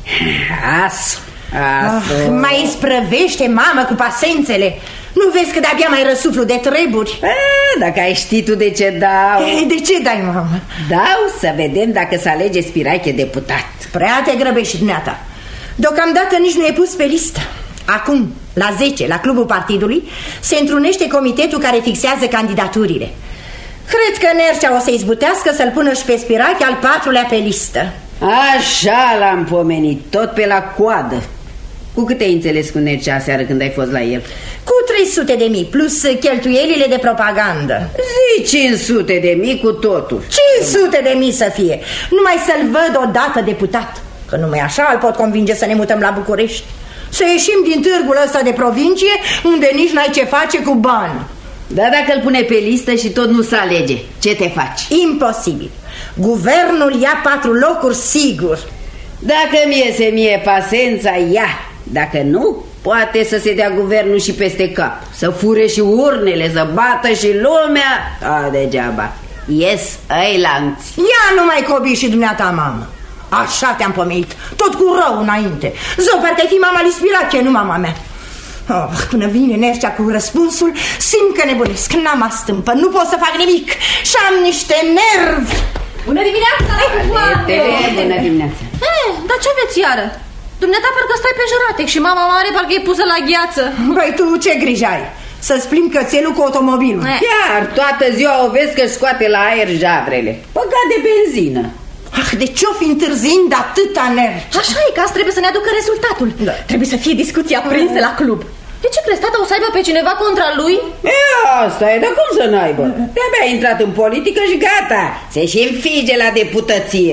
asu. Mai isprăvește, mamă, cu pasențele. Nu vezi că de-abia mai răsuflu de treburi? Dacă ai ști tu de ce dau. De ce dai, mamă? Dau să vedem dacă se alege Spirache deputat. Prea te grăbești, dumneata. Deocamdată nici nu e pus pe listă. Acum, la 10, la clubul partidului, se întrunește comitetul care fixează candidaturile. Cred că Nercea o să izbutească să-l pună și pe Spirache al 4-lea pe listă. Așa l-am pomenit, tot pe la coadă. Cu câte ai înțeles cu Nercea aseară când ai fost la el? Cu 300.000 plus cheltuielile de propagandă. Zi 500.000 cu totul. 500.000 să fie. Numai să-l văd odată deputat. Că numai așa îl pot convinge să ne mutăm la București. Să ieșim din târgul ăsta de provincie, unde nici n-ai ce face cu bani. Dar dacă îl pune pe listă și tot nu se alege, ce te faci? Imposibil. Guvernul ia 4 locuri sigur. Dacă mi iese mie pasența, ia. Dacă nu, poate să se dea guvernul și peste cap, să fure și urnele, să bată și lumea. Degeaba. Ies ai lanți. Ia nu mai cobi și dumneata, mamă. Așa te-am pomenit, tot cu rău înainte. Zău, parcă ai fi mama lui Spirache, nu mama mea. Până vine Nercea cu răspunsul, simt că nebunesc, n-am astâmpă, nu pot să fac nimic și am niște nervi. Bună dimineața! Bună dimineața! Dar ce aveți iară? Dumneata parcă stai pe jăratec și mama mare parcă e pusă la gheață. Băi, tu ce grijă ai? Să-ți plimbi cățelul cu automobilul. Chiar toată ziua o vezi că-și scoate la aer javrele. Păcat de benzină. De ce-o fi întârziind atâta nervi? Așa e, că azi trebuie să ne aducă rezultatul. Trebuie să fie discuții aprinse la club. De ce crezi, tata o să aibă pe cineva contra lui? Asta e, dar cum să n-aibă? De-abia a intrat în politică și gata, se și înfige la deputăție.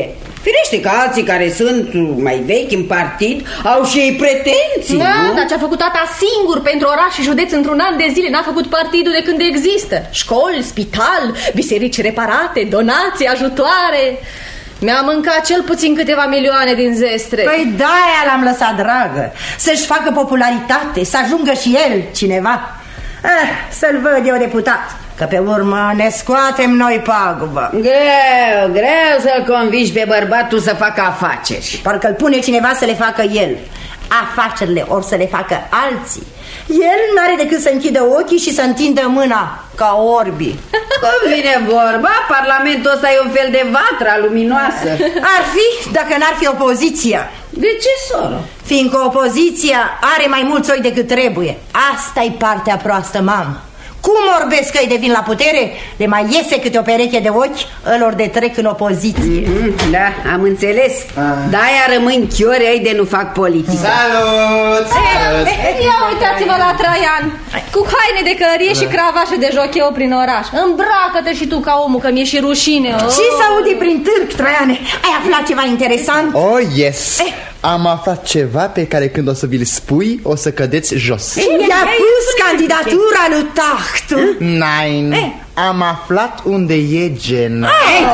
Firește că alții care sunt mai vechi în partid au și ei pretenții, da, nu? Dar ce-a făcut tata singur pentru oraș și județ într-un an de zile? N-a făcut partidul de când există. Școli, spital, biserici reparate, donații, ajutoare. Mi-a mâncat cel puțin câteva milioane din zestre. Păi de-aia l-am lăsat, dragă. Să-și facă popularitate, să ajungă și el cineva. Să-l văd eu deputat, că pe urmă ne scoatem noi pagubă. Greu să-l convingi pe bărbatul să facă afaceri. Parcă-l pune cineva să le facă el. Afacerile or să le facă alții. El n-are decât să închidă ochii și să întindă mâna ca orbii. Cum vine vorba, parlamentul ăsta e un fel de vatră luminoasă. Ar fi dacă n-ar fi opoziția. De ce, soră? Fiindcă opoziția are mai mulți oi decât trebuie. Asta-i partea proastă, mamă. Cum orbesc că îi devin la putere, le mai iese câte o pereche de ochi ălor de trec în opoziție. Da, am înțeles. De-aia rămân chiori ai de nu fac politică. Salut! Ia uitați-vă la Traian, cu haine de călărie și cravașe de jocheu prin oraș. Îmbracă-te și tu ca omul, că mi-e și rușine. Ce s-aude prin târg, Traiane? Ai aflat ceva interesant? Oh, yes! Am aflat ceva pe care când o să vi-l spui, o să cădeți jos. I-a pus candidatura lui Tahtu. Nein, am aflat unde e Gena.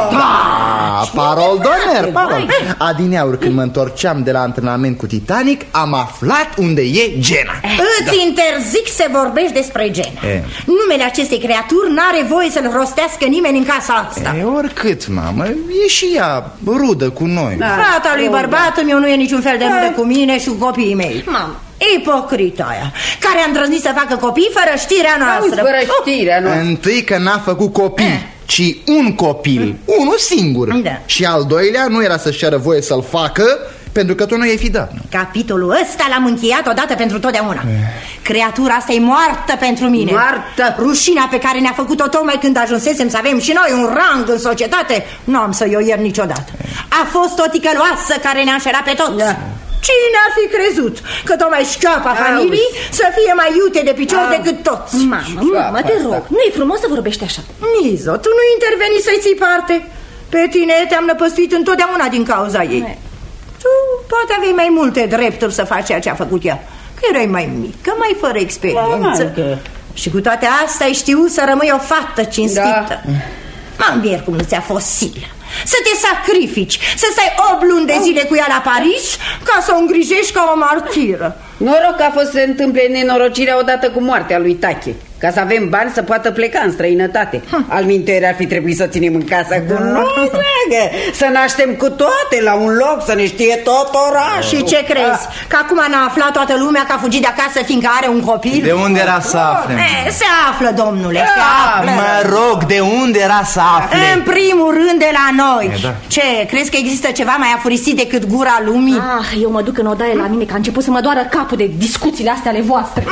Parol d'oner, parol. Adineauri, când mă întorceam de la antrenament cu Titanic, am aflat unde e Gena. Îți interzic să vorbești despre Gena. Numele acestei creaturi n-are voie să-l rostească nimeni în casa asta. Oricât, mamă, e și ea rudă cu noi. Fata lui bărbatul meu nu e niciun fel de rudă cu mine și cu copiii mei. Mamă, ipocrita aia, care a îndrăznit să facă copii fără știrea noastră. Fără știrea noastră. Întâi că n-a făcut copii, ci un copil, unul singur. Și al doilea nu era să-și ceară voie să-l facă, pentru că tu nu i-ai fi dat. Capitolul ăsta l-am încheiat odată pentru totdeauna. Creatura asta e moartă pentru mine. Moartă. Rușinea pe care ne-a făcut-o tocmai când ajunsesem să avem și noi un rang în societate, nu am să-i o iert niciodată. A fost o ticăloasă care ne-a înșelat pe toți. Cine ar fi crezut că tocmai șchioapa familiei să fie mai iute de picior decât toți? Mamă, te rog, nu e frumos să vorbești așa. Nizo, tu nu interveni să-i ții parte. Pe tine te-am năpăstuit întotdeauna din cauza ei. Tu poate aveai mai multe drepturi să faci ceea ce a făcut ea, că erai mai mică, mai fără experiență. Și cu toate astea ai știut să rămâi o fată cinstită. Mă mir cum nu ți-a fost silă să te sacrifici, să stai 8 luni de zile cu ea la Paris ca să o îngrijești ca o martiră. Noroc că a fost să se întâmple nenorocirea odată cu moartea lui Tache, ca să avem bani să poată pleca în străinătate. Alminteri ar fi trebuit să ținem în casă cu noi, dragă, să naștem cu toate la un loc, să ne știe tot orașul. Și ce crezi? Că acum n-a aflat toată lumea că a fugit de acasă fiindcă are un copil? De unde era să aflem? Se află, domnule, se află. Mă rog, de unde era să afle? În primul rând de la noi. Ce, crezi că există ceva mai afurisit decât gura lumii? Eu mă duc în odaie la mine, că a început să mă doară capul de discuțiile astea ale voastre.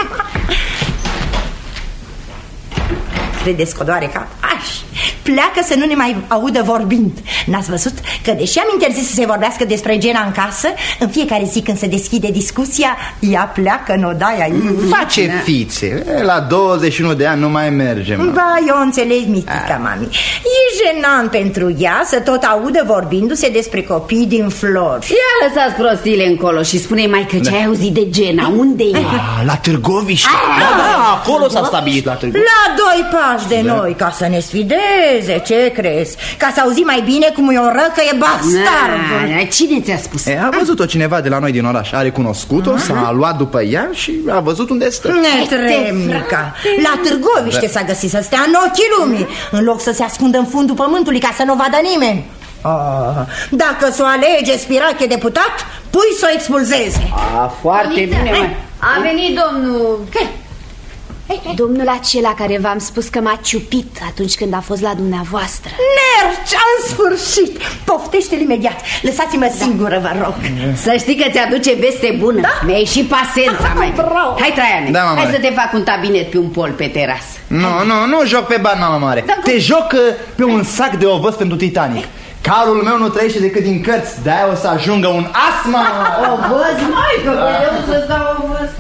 Credeți că doare cap? Pleacă să nu ne mai audă vorbind. N-ați văzut că deși am interzis să se vorbească despre Gena în casă, în fiecare zi când se deschide discuția, ea pleacă în odaia ei. Face fițe, la 21 de ani nu mai mergem. Ba, eu înțeleg, mitica, mami. E jenant pentru ea să tot audă vorbindu-se despre copii din Flori. Ia lăsați prostiile încolo și spune-i mai că ce ai auzit de Gena, unde e? La Târgoviște. Acolo s-a stabilit la Târgoviște. La 2 pași de noi, ca să ne sfideze, ce crezi? Ca să auzi mai bine cum e o răcă, e bastardul. Cine ți-a spus? A văzut-o cineva de la noi din oraș, a recunoscut-o, s-a luat după ea și a văzut unde stă. Netremnica. La Târgoviște s-a găsit să stea în ochii lumii, în loc să se ascundă în fundul pământului ca să nu vadă nimeni. Dacă s-o alege Spirache deputat, pui să o expulzeze. Foarte bine. A venit domnul... Domnul acela care v-am spus că m-a ciupit atunci când a fost la dumneavoastră. Mergi, în sfârșit. Poftește-l imediat. Lăsați-mă singură, vă rog. Să știi că ți-aduce veste bună. Mi-ai și pasența, mai. Hai, Traiane, hai să te fac un tabinet pe un pol pe terasă. Nu joc pe bani, mama mare. Te joc pe un sac de ovăz pentru Titanic. Calul meu nu trăiește decât din cărți. De-aia o să ajungă un as, mama. Ovăz, mai, că eu să-ți dau ovăz.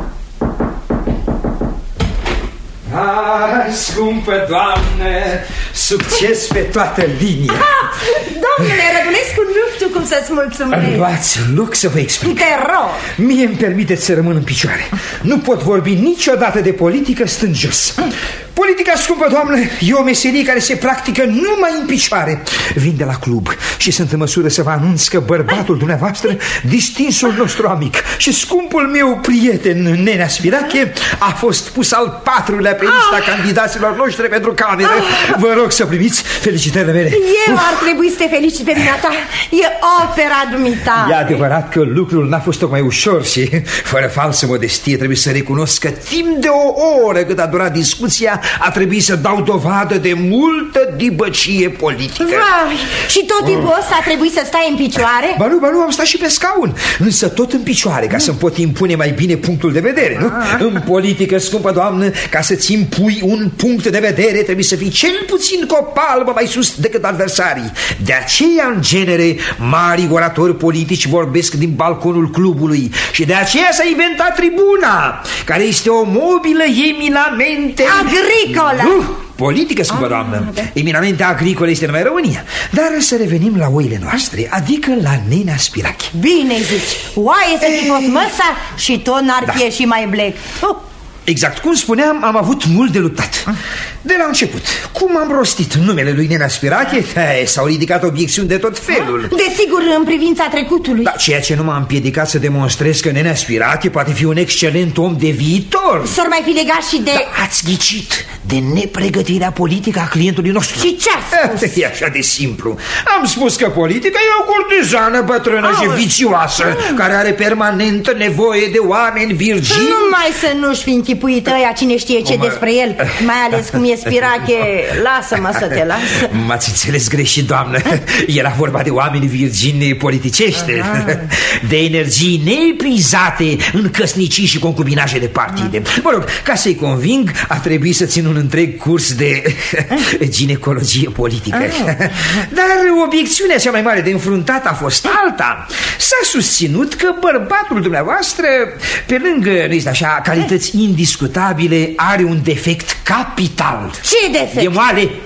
Ai, scumpe Doamne, Succes pe toată linia. Domnule Rădulescu, nu știu cum să-ți mulțumesc. Luați loc să vă explic. Te rog. Mie îmi permiteți să rămân în picioare. Nu pot vorbi niciodată de politică stând jos. Politica, scumpă doamnă, e o meserie care se practică numai în picioare. Vin de la club și sunt în măsură să vă anunț că bărbatul dumneavoastră, distinsul nostru amic și scumpul meu prieten Nenea Spirache, a fost pus al 4-lea pe lista candidaților noștri pentru cameră. Vă rog să primiți felicitările mele. Eu ar trebui să te felicit pe dumneata. E opera dumitare. E adevărat că lucrul n-a fost tocmai ușor și, fără falsă modestie, trebuie să recunosc că timp de o oră cât a durat discuția, a trebuit să dau dovadă de multă dibăcie politică. Vai, și tot timpul ăsta a trebuit să stai în picioare? Ba nu, am stat și pe scaun, însă tot în picioare, ca să-mi pot impune mai bine punctul de vedere, nu? În politică, scumpă doamnă, ca să-ți impui un punct de vedere, trebuie să fii cel puțin cu o palmă mai sus decât adversarii. De aceea, în genere, mari oratori politici vorbesc din balconul clubului și de aceea s-a inventat tribuna, care este o mobilă eminamente agricolă. Nu, politică, scumpă doamnă. Eminamente agricolă este numai România. Dar să revenim la oile noastre, adică la Nenea Spirache. Bine zici, oaie să fi fost măsa și tot n-ar fi ieșit mai blec. Exact, cum spuneam, am avut mult de luptat. De la început, cum am rostit numele lui Nenea Spirache, s-au ridicat obiecțiuni de tot felul. Desigur, în privința trecutului. Da, ceea ce nu m-a împiedicat să demonstrez că Nenea Spirache poate fi un excelent om de viitor. S-or mai fi legat și de... Da, ați ghicit, de nepregătirea politică a clientului nostru. Și ce a spus? E așa de simplu. Am spus că politica e o curtizană bătrână și vicioasă, care are permanentă nevoie de oameni virgini. Numai să nu-și fi închipuit ăia cine știe ce despre el, mai ales cum e Spirache. Lasă-mă să te las. M-ați înțeles greșit, doamnă. Era vorba de oameni virgini politicește, de energii neeprizate în căsnicii și concubinaje de partide. Mă rog, ca să-i conving, a trebuit să țin un întreg curs de ginecologie politică. Dar obiecțiunea cea mai mare de înfruntat a fost alta. S-a susținut că bărbatul dumneavoastră, pe lângă, nu este așa, calități indiscutabile, are un defect capital. Ce defect? E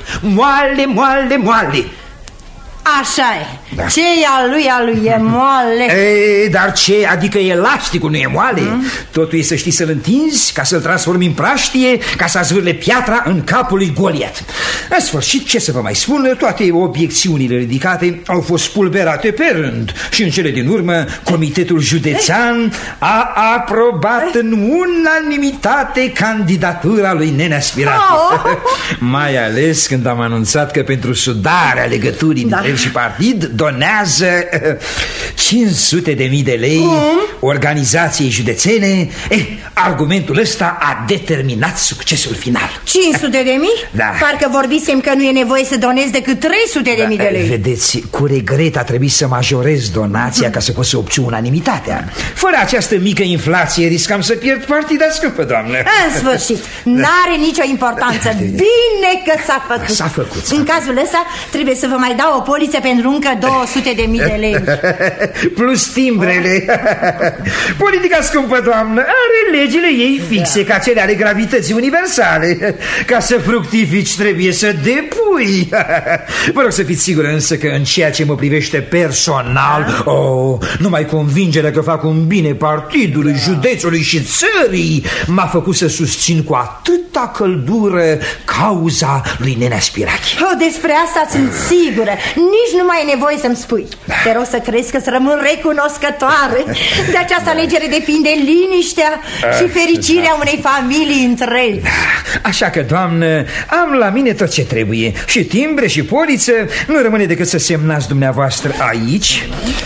moale. Așa e, da. Ce e al lui e moale. Dar ce, adică elasticul nu e moale? Totul e să știi să-l întinzi, ca să-l transformi în praștie, ca să zvârle piatra în capul lui Goliat. În sfârșit, ce să vă mai spun, toate obiecțiunile ridicate au fost spulberate pe rând și în cele din urmă Comitetul Județean a aprobat în unanimitate candidatura lui Nenea Spirache. Mai ales când am anunțat că pentru sudarea legăturii dintre el și partid donează 500.000 de lei organizației județene. Argumentul ăsta a determinat succesul final. 500.000? Da. Parcă vorbisem că nu e nevoie să donezi decât 300.000 de lei. Vedeți, cu regret a trebuit să majorez donația ca să pot să obțin unanimitatea. Fără această mică inflație riscam să pierd partida, scumpă doamnă. În sfârșit, n-are nicio importanță. Bine că s-a făcut. S-a făcut. În cazul ăsta trebuie să vă mai dau o poliță pentru încă 200.000 de lei. Plus timbrele. Politica, scumpă doamnă, are legile ei fixe, ca cele ale gravității universale. Ca să fructifici trebuie să depui. Vă rog să fiți sigură însă că în ceea ce mă privește personal, numai convingerea că fac un bine partidului, județului și țării m-a făcut să susțin cu atâta căldură cauza lui Nenea Spirache. Despre asta sunt sigură. Nici nu mai e nevoie să-mi spui. Te rog să crezi că să rămân recunoscătoare. De această alegere depinde liniștea și fericirea unei familii întregi. Așa că, doamnă, am la mine tot ce trebuie. Și timbre și poliță. Nu rămâne decât să semnați dumneavoastră aici.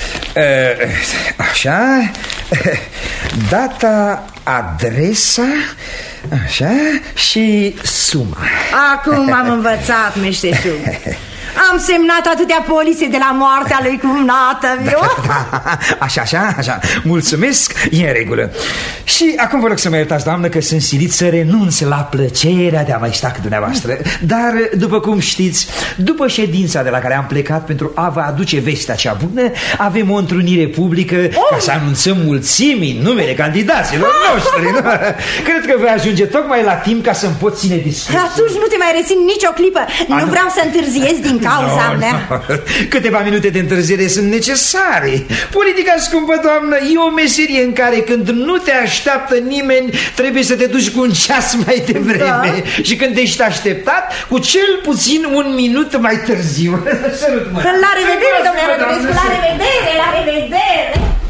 Așa. Data, adresa, așa, și suma. Acum am învățat meșteșug. Am semnat atâtea polise de la moartea lui cumnată meu. Așa, mulțumesc, e în regulă. Și acum vă rog să mă iertați, doamnă, că sunt silit să renunț la plăcerea de a mai sta cu dumneavoastră. Dar, după cum știți, după ședința de la care am plecat pentru a vă aduce vestea cea bună, avem o întrunire publică ca să anunțăm mulțimii numele candidaților noștri. Cred că voi ajunge tocmai la timp ca să-mi pot ține discursul. Atunci nu te mai rețin nicio clipă. Nu vreau să întârziez din cauza mea. Câteva minute de întârziere sunt necesare. Politica, scumpă doamnă, e o meserie în care când nu te așteaptă nimeni, trebuie să te duci cu un ceas mai devreme. Și când ești așteptat, cu cel puțin un minut mai târziu. La revedere, domnule Rădulescu, la revedere, la revedere.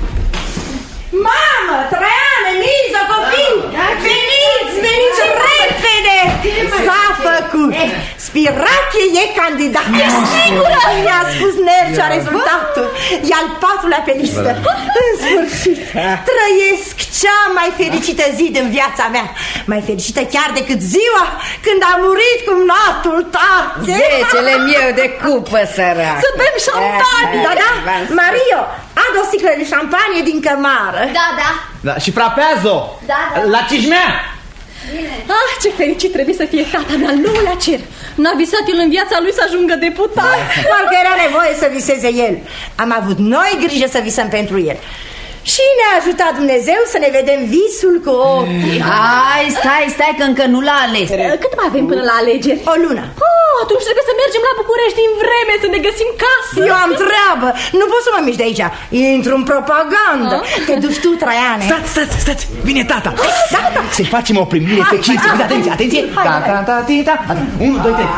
Mamă, Traian, Emilza, copii, veniți repede! S-a făcut! Spirache e candidat. Ești sigură? Mi-a spus Nercea rezultatul. E al 4-lea pe listă. În sfârșit, trăiesc cea mai fericită zi din viața mea. Mai fericită chiar decât ziua când a murit cumnatul tată. Zecele meu de cupă, sărac. Să bem șampanie. Da, Mario, adu o sticlă de șampanie din cămară. Da, și frapează-o. La cijmea. Ah, ce fericit trebuie să fie tata mea, al 9-lea cer. N-a visat el în viața lui să ajungă deputat. Parcă era nevoie să viseze el. Am avut noi grijă să visăm pentru el. Și ne-a ajutat Dumnezeu să ne vedem visul cu ochii. Hai, stai, că încă nu l-a ales. Cât mai avem până la alegeri? O lună. Atunci trebuie să mergem la București din vreme, să ne găsim casă. Eu am treabă, nu pot să mă mișc de aici. Intru în propagandă. Te duci tu, Traiane. Stați, vine tata. Să-i facem o primire feciță. Atenție. 1, 2, 3.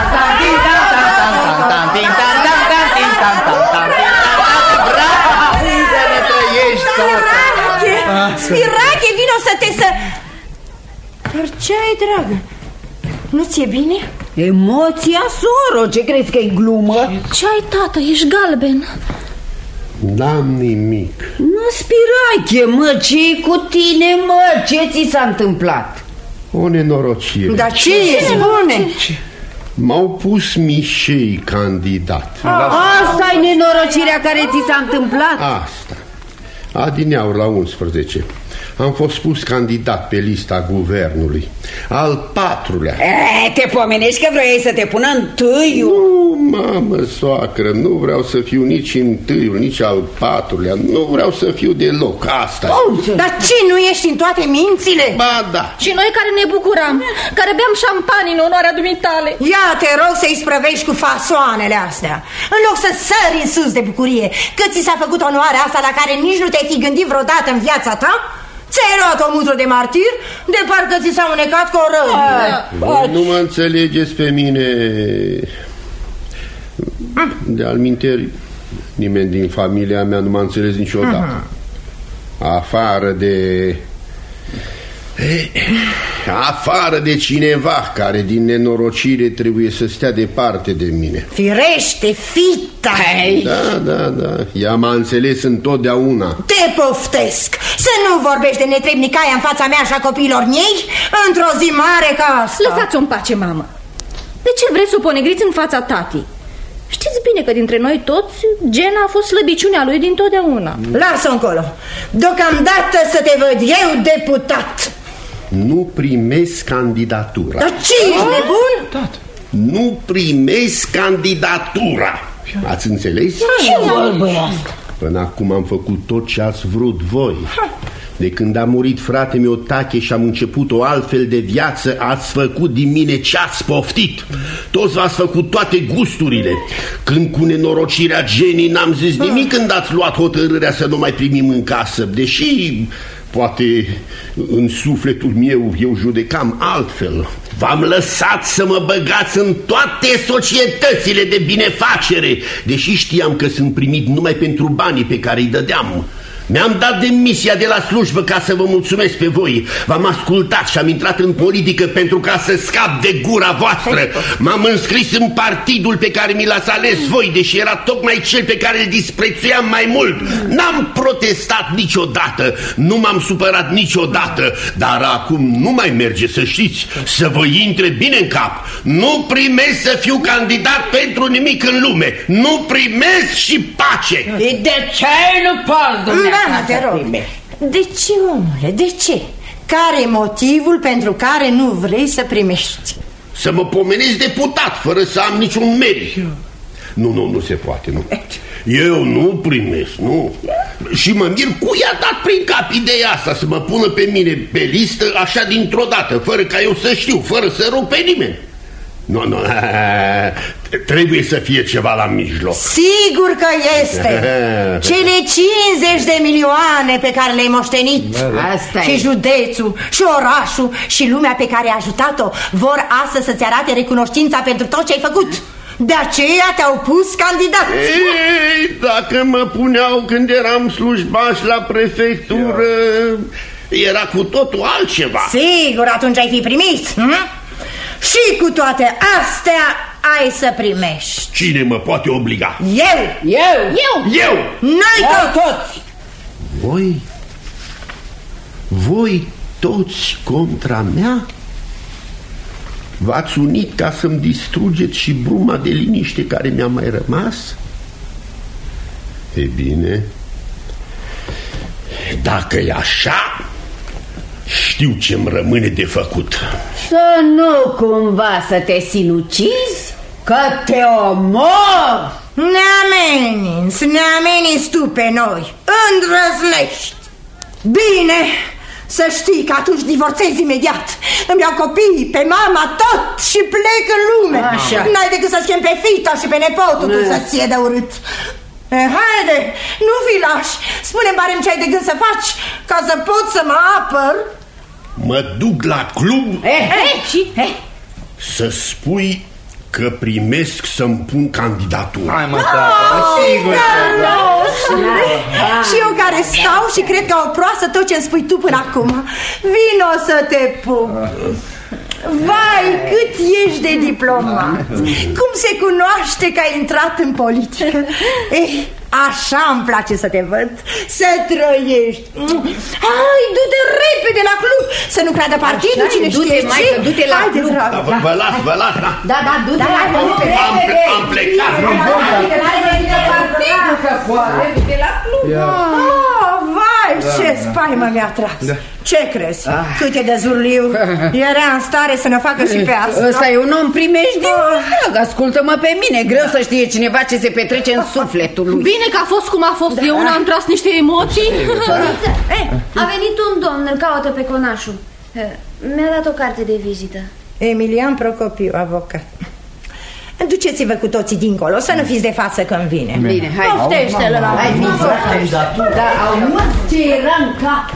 Spirache, vino să te să... Dar ce ai, dragă? Nu ți-e bine? Emoția, soro, ce crezi că e glumă? Ce ai, tată? Ești galben. N-am nimic. Nu, Spirache, mă, ce-i cu tine, mă? Ce ți s-a întâmplat? O nenorocire. Dar ce e, spune? M-au pus Mișei candidat. Asta-i nenorocirea care ți s-a întâmplat? Asta. Adineauri la 11. Am fost pus candidat pe lista guvernului. Al 4-lea. Te pomenești că vroiai să te pună întâiul? Nu, mamă, soacră, nu vreau să fiu nici întâiul, nici al 4-lea. Nu vreau să fiu deloc, asta. Dar ce, nu ești în toate mințile? Ba da. Și noi care ne bucuram, care beam șampanie în onoarea dumitale. Ia, te rog să-i sprăvești cu fasoanele astea, în loc să sări în sus de bucurie că ți s-a făcut onoarea asta la care nici nu te-ai fi gândit vreodată în viața ta. Ți-ai luat o mutră de martir, de parcă ți s-a unecat cu o rău. Nu mă înțelegeți pe mine. De alminteri, nimeni din familia mea nu m-a înțeles niciodată. Afară de cineva care din nenorocire trebuie să stea departe de mine. Firește, fita! Da, ea m-a înțeles întotdeauna. Te poftesc să nu vorbești de netrebnicaia în fața mea și a copiilor mei într-o zi mare ca asta. Lăsați-o în pace, mamă. De ce vreți să o ponegriți în fața tatii? Știți bine că dintre noi toți Gena a fost slăbiciunea lui dintotdeauna. Lasă-o încolo. Deocamdată să te văd eu deputat. Nu primesc candidatura. Dar ce, ești nebun? Tată. Nu primesc candidatura. Ați înțeles? Ce vorbă asta? Până acum am făcut tot ce ați vrut voi. De când a murit fratele meu Tache și am început o altfel de viață, ați făcut din mine ce ați poftit. Toți v-ați făcut toate gusturile. Când cu nenorocirea Genii n-am zis nimic când ați luat hotărârea să nu mai primim în casă. Deși poate în sufletul meu eu judecam altfel. V-am lăsat să mă băgați în toate societățile de binefacere, deși știam că sunt primit numai pentru banii pe care îi dădeam. Mi-am dat demisia de la slujbă ca să vă mulțumesc pe voi. V-am ascultat și am intrat în politică pentru ca să scap de gura voastră. M-am înscris în partidul pe care mi l-ați ales voi, deși era tocmai cel pe care îl disprețuiam mai mult. N-am protestat niciodată, nu m-am supărat niciodată, dar acum nu mai merge, să știți, să vă intre bine în cap. Nu primesc să fiu candidat pentru nimic în lume. Nu primesc și pace. De ce nu poți, dumneavoastră? Te rog. De ce, omule, de ce? Care e motivul pentru care nu vrei să primești? Să mă pomenesc deputat fără să am niciun merit. Nu se poate, nu. Eu nu primesc, nu. Și mă mir cui a dat prin cap ideea asta să mă pună pe mine pe listă așa dintr-o dată, fără ca eu să știu, fără să rog pe nimeni. Nu, trebuie să fie ceva la mijloc. Sigur că este. Cele 50 de milioane pe care le-ai moștenit, și județul, și orașul, și lumea pe care ai ajutat-o vor astăzi să-ți arate recunoștința pentru tot ce ai făcut. De aceea te-au pus candidat. Ei, dacă mă puneau când eram slujbaș la prefectură, era cu totul altceva. Sigur, atunci ai fi primit. Și cu toate astea ai să primești. Cine mă poate obliga? Eu! Noi toți! Voi toți contra mea? V-ați unit ca să-mi distrugeți și bruma de liniște care mi-a mai rămas? E bine, dacă e așa, știu ce-mi rămâne de făcut. Să nu cumva să te sinucizi, că te omor. Ne ameninți tu pe noi. Îndrăznești. Bine, să știi că atunci divorțezi imediat. Îmi iau copiii, pe mama, tot și plec în lume. Așa. N-ai decât să schimbi pe fita și pe nepotul tu să-ți ție de urât. Haide, nu fi lași. Spune-mi barem ce ai de gând să faci ca să pot să mă apăr. Mă duc la club să spui că primesc să-mi pun candidatura. Hai mă, sigur. Și eu care stau și cred că o proastă tot ce-mi spui tu până acum. Vino să te pup. Vai, cât ești de diplomat. Cum se cunoaște că ai intrat în politică? Așa îmi place să te văd. Să trăiești. Hai, du-te repede la club. Să nu creadă partidul, cine știe ce. Du-te la club. Vă las, Da, du-te la club. Am plecat. Du-te la club. Vai, ce spaimă mi-a tras. Ce crezi? Cât e de zurliu. Era în stare să ne facă și pe asta. Ăsta e un om primejdit. Ascultă-mă pe mine. Greu să știe cineva ce se petrece în sufletul lui. Bine că a fost cum a fost. Eu una am tras niște emoții. A venit un domn, îl caută pe conașul. Mi-a dat o carte de vizită. Emilian Procopiu, avocat. Duceți-vă cu toții dincolo, să nu fiți de față când vine. Bine, hai. Poftește-l la hai. Da, auzi ce era în cap.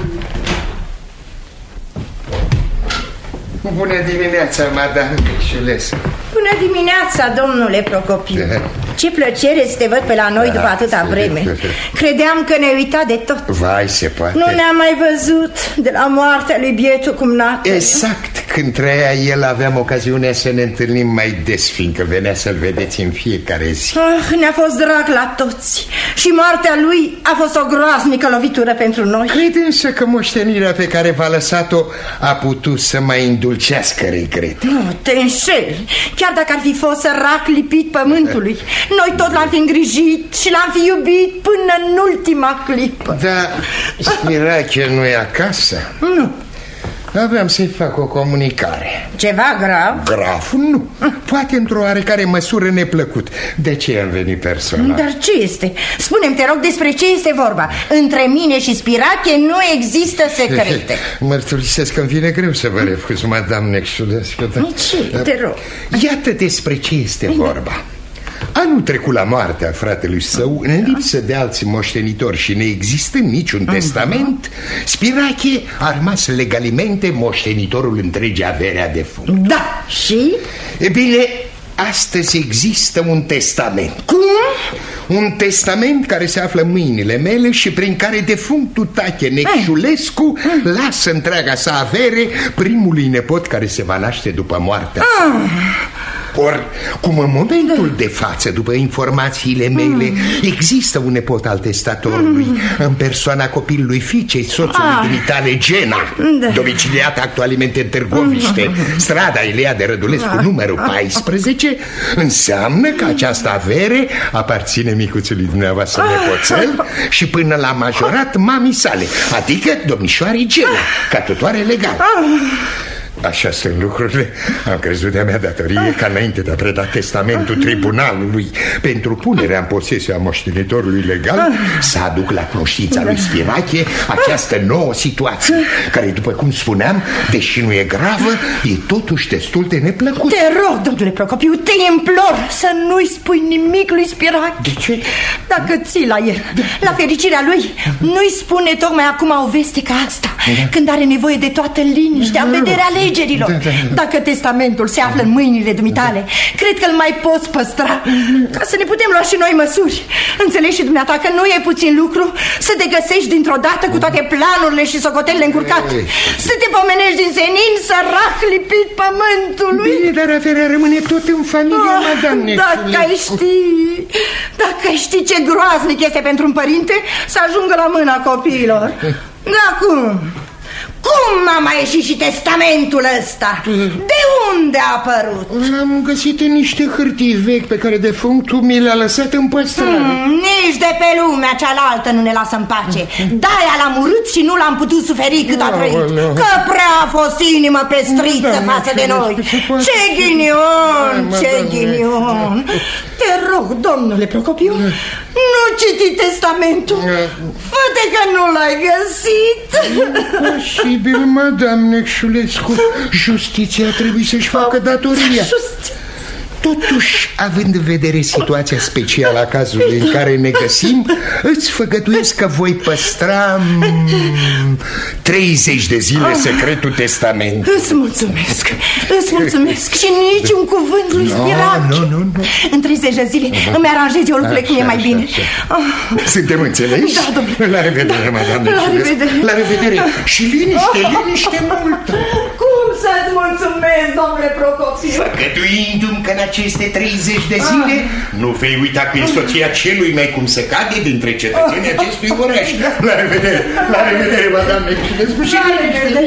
Bună dimineața, madame Peșulescu. Bună dimineața, domnule Procopiu. Ce plăcere să te văd pe la noi după atâta vreme. Credeam că ne-ai uitat de tot. Vai, se poate. Nu ne-am mai văzut de la moartea lui bietul cumnat. Exact, când trăia el aveam ocazionea să ne întâlnim mai des, fiindcă venea să-l vedeți în fiecare zi. Ne-a fost drag la toți. Și moartea lui a fost o groaznică lovitură pentru noi. Cred însă că moștenirea pe care v-a lăsat-o a putut să mai îndulcească regret. Nu, te înșeli. Chiar dacă ar fi fost sărac lipit pământului, noi tot l-am fi îngrijit și l-am fi iubit până în ultima clipă. Dar Spirache nu e acasă? Nu. Aveam să-i fac o comunicare. Ceva grav? Grav? Nu. Poate într-o oarecare măsură neplăcut. De ce am venit personal? Dar ce este? Spune-mi, te rog, despre ce este vorba. Între mine și Spirache nu există secrete. Mărturisesc că îmi vine greu să vă refuz, madame Nexulescu. Ce? Te rog. Iată despre ce este vorba. Anul trecut la moartea fratelui său, în lipsă de alți moștenitori și neexistând niciun testament, Spirache a rămas legalimente moștenitorul întregii avere a defunctului. Da, și? E bine, astăzi există un testament. Cum? Un testament care se află în mâinile mele și prin care defunctul tache Necșulescu lasă întreaga sa avere primului nepot care se va naște după moartea sa. Ori, cum în momentul de față, după informațiile mele, există un nepot al testatorului în persoana copilului fiicei soțului dumitale, Gena, domiciliată actualmente în Târgoviște, strada Iliade Rădulescu, numărul 14, înseamnă că această avere aparține micuțului dumneavoastră nepoțel și până la majorat mamii sale, adică domnișoarei Gena, ca tutoare legală. Așa sunt lucrurile. Am crezut de-a mea datorie ca înainte de a preda testamentul tribunalului pentru punerea în posesie a moștenitorului legal să aduc la cunoștința lui Spirache această nouă situație, care, după cum spuneam, deși nu e gravă, e totuși destul de neplăcută. Te rog, domnule Procopiu, te implor să nu-i spui nimic lui Spirache. De ce? Dacă ții la el, la fericirea lui, nu-i spune tocmai acum o veste ca asta, când are nevoie de toată liniștea în vederea alegerilor. Dacă testamentul se află în mâinile dumitale, cred că îl mai poți păstra, ca să ne putem lua și noi măsuri. Înțelegi și dumneata că nu e puțin lucru să te găsești dintr-o dată cu toate planurile și socotelele încurcate, să te pomenești din senin sărac lipit pământului. Bine, dar averea rămâne tot în familie, madame. Dacă ai ști ce groaznic este pentru un părinte să ajungă la mâna copiilor. Acum, cum n-a mai ieșit și testamentul ăsta? De unde a apărut? L-am găsit în niște hârtii vechi pe care defunctul mi le-a lăsat în păstrare. Nici de pe lumea cealaltă nu ne lasă în pace. De-aia l-am urât și nu l-am putut suferi cât a trăit. Că prea a fost inimă pestriță față de noi. Ce ghinion, ce ghinion. Te rog, domnule Procopiu, nu citi testamentul. Fă-te că nu l-ai găsit. Posibil, madame Necșulescu. Justiția trebuie să-și facă datoria. Totuși, având în vedere situația specială a cazului în care ne găsim, îți făgăduiesc că voi păstra 30 de zile secretul testamentului. Îți mulțumesc și niciun cuvânt lui Spirache. Nu. În 30 de zile îmi aranjez eu lucrurile cum e mai bine. Suntem înțeleși? Da, domnule. La revedere, madame Necșulescu. La revedere. Și liniște multă. Cum să-ți mulțumesc, domnule Procopiu? Făgăduindu-mi că în aceste 30 de zile nu vei uita că e soția celui mai cum se cade dintre cetățenii acestui oraș. La revedere, madame Necșulescu. La revedere.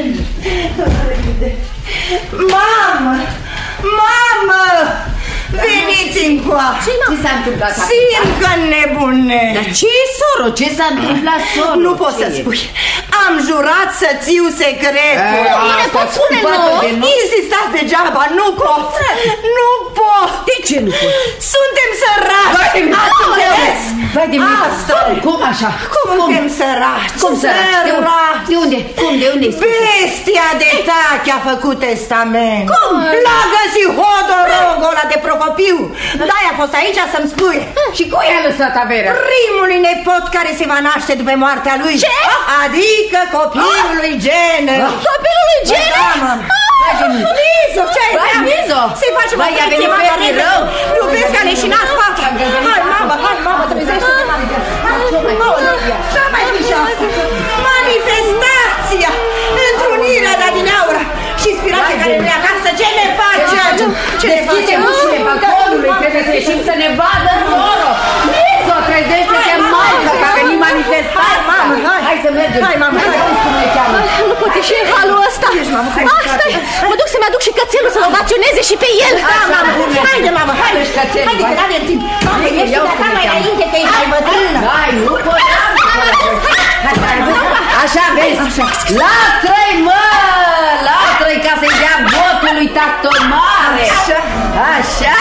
Mamă! Veniți încoace. Ce s-a întâmplat? Sincă nebune. Dar ce e, soro? Ce s-a întâmplat, soro? Nu pot să spui. Am jurat să țiu secretul. Bine, poți spune nu? Insistați degeaba, nu pot. Nu pot. De ce nu pot? Suntem săraci. Vai de mine. Cum așa? Suntem săraci. Cum săraci? De unde? De unde? Bestia de tache a făcut testament. Cum? L-a găsit hodorogul ăla de Procopiu. De-aia a fost aici să-mi spui. Și cui a lăsat averea? Primului nepot care se va naște după moartea lui. Ce? Adică copilul lui Jenner. Copilul lui Jenner? Lizo, ce-ai vrea? Lizo! Se face mai venit pe rău. Nu vezi că a leșinat fata. Hai, mamă, trezește-te, mamă. Ce mai fi și asta? Manifestația, întrunirea de adineaură și Spirache care nu e acasă. Ce ne face? Ce ne face? Ușile balconului, trebuie să ieșim să ne vadă, soro. Lizo, trezește-te, maică, că a venit manifestarea. Hai să mergem. Hai, mamă, hai. Nu pot ieși în halul ăsta. Stai, mă duc să-mi aduc și cățelul să-l ovaționeze și pe el. Haide, mamă, haide. Haide, că n-avem timp. Mamă, ești de-a mai înainte că ești mai bătrână. Hai, nu pot. Așa, vezi? Latră-i, mă! Latră-i ca să-i dea botul lui tacto mare. Așa.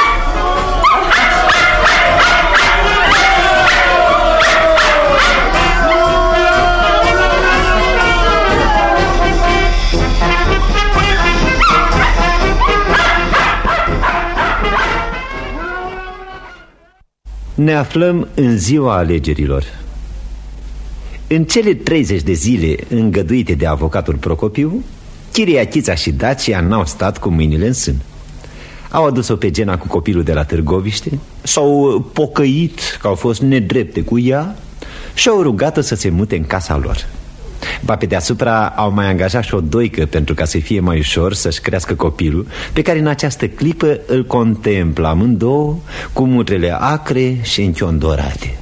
Ne aflăm în ziua alegerilor. În cele 30 de zile îngăduite de avocatul Procopiu, Chiriachița și Dacia n-au stat cu mâinile în sân. Au adus-o pe Gena cu copilul de la Târgoviște, s-au pocăit că au fost nedrepte cu ea și au rugat-o să se mute în casa lor. Ba pe deasupra au mai angajat și o doică pentru ca să fie mai ușor să-și crească copilul, pe care în această clipă îl contemplă amândouă cu mutrele acre și închiondorate.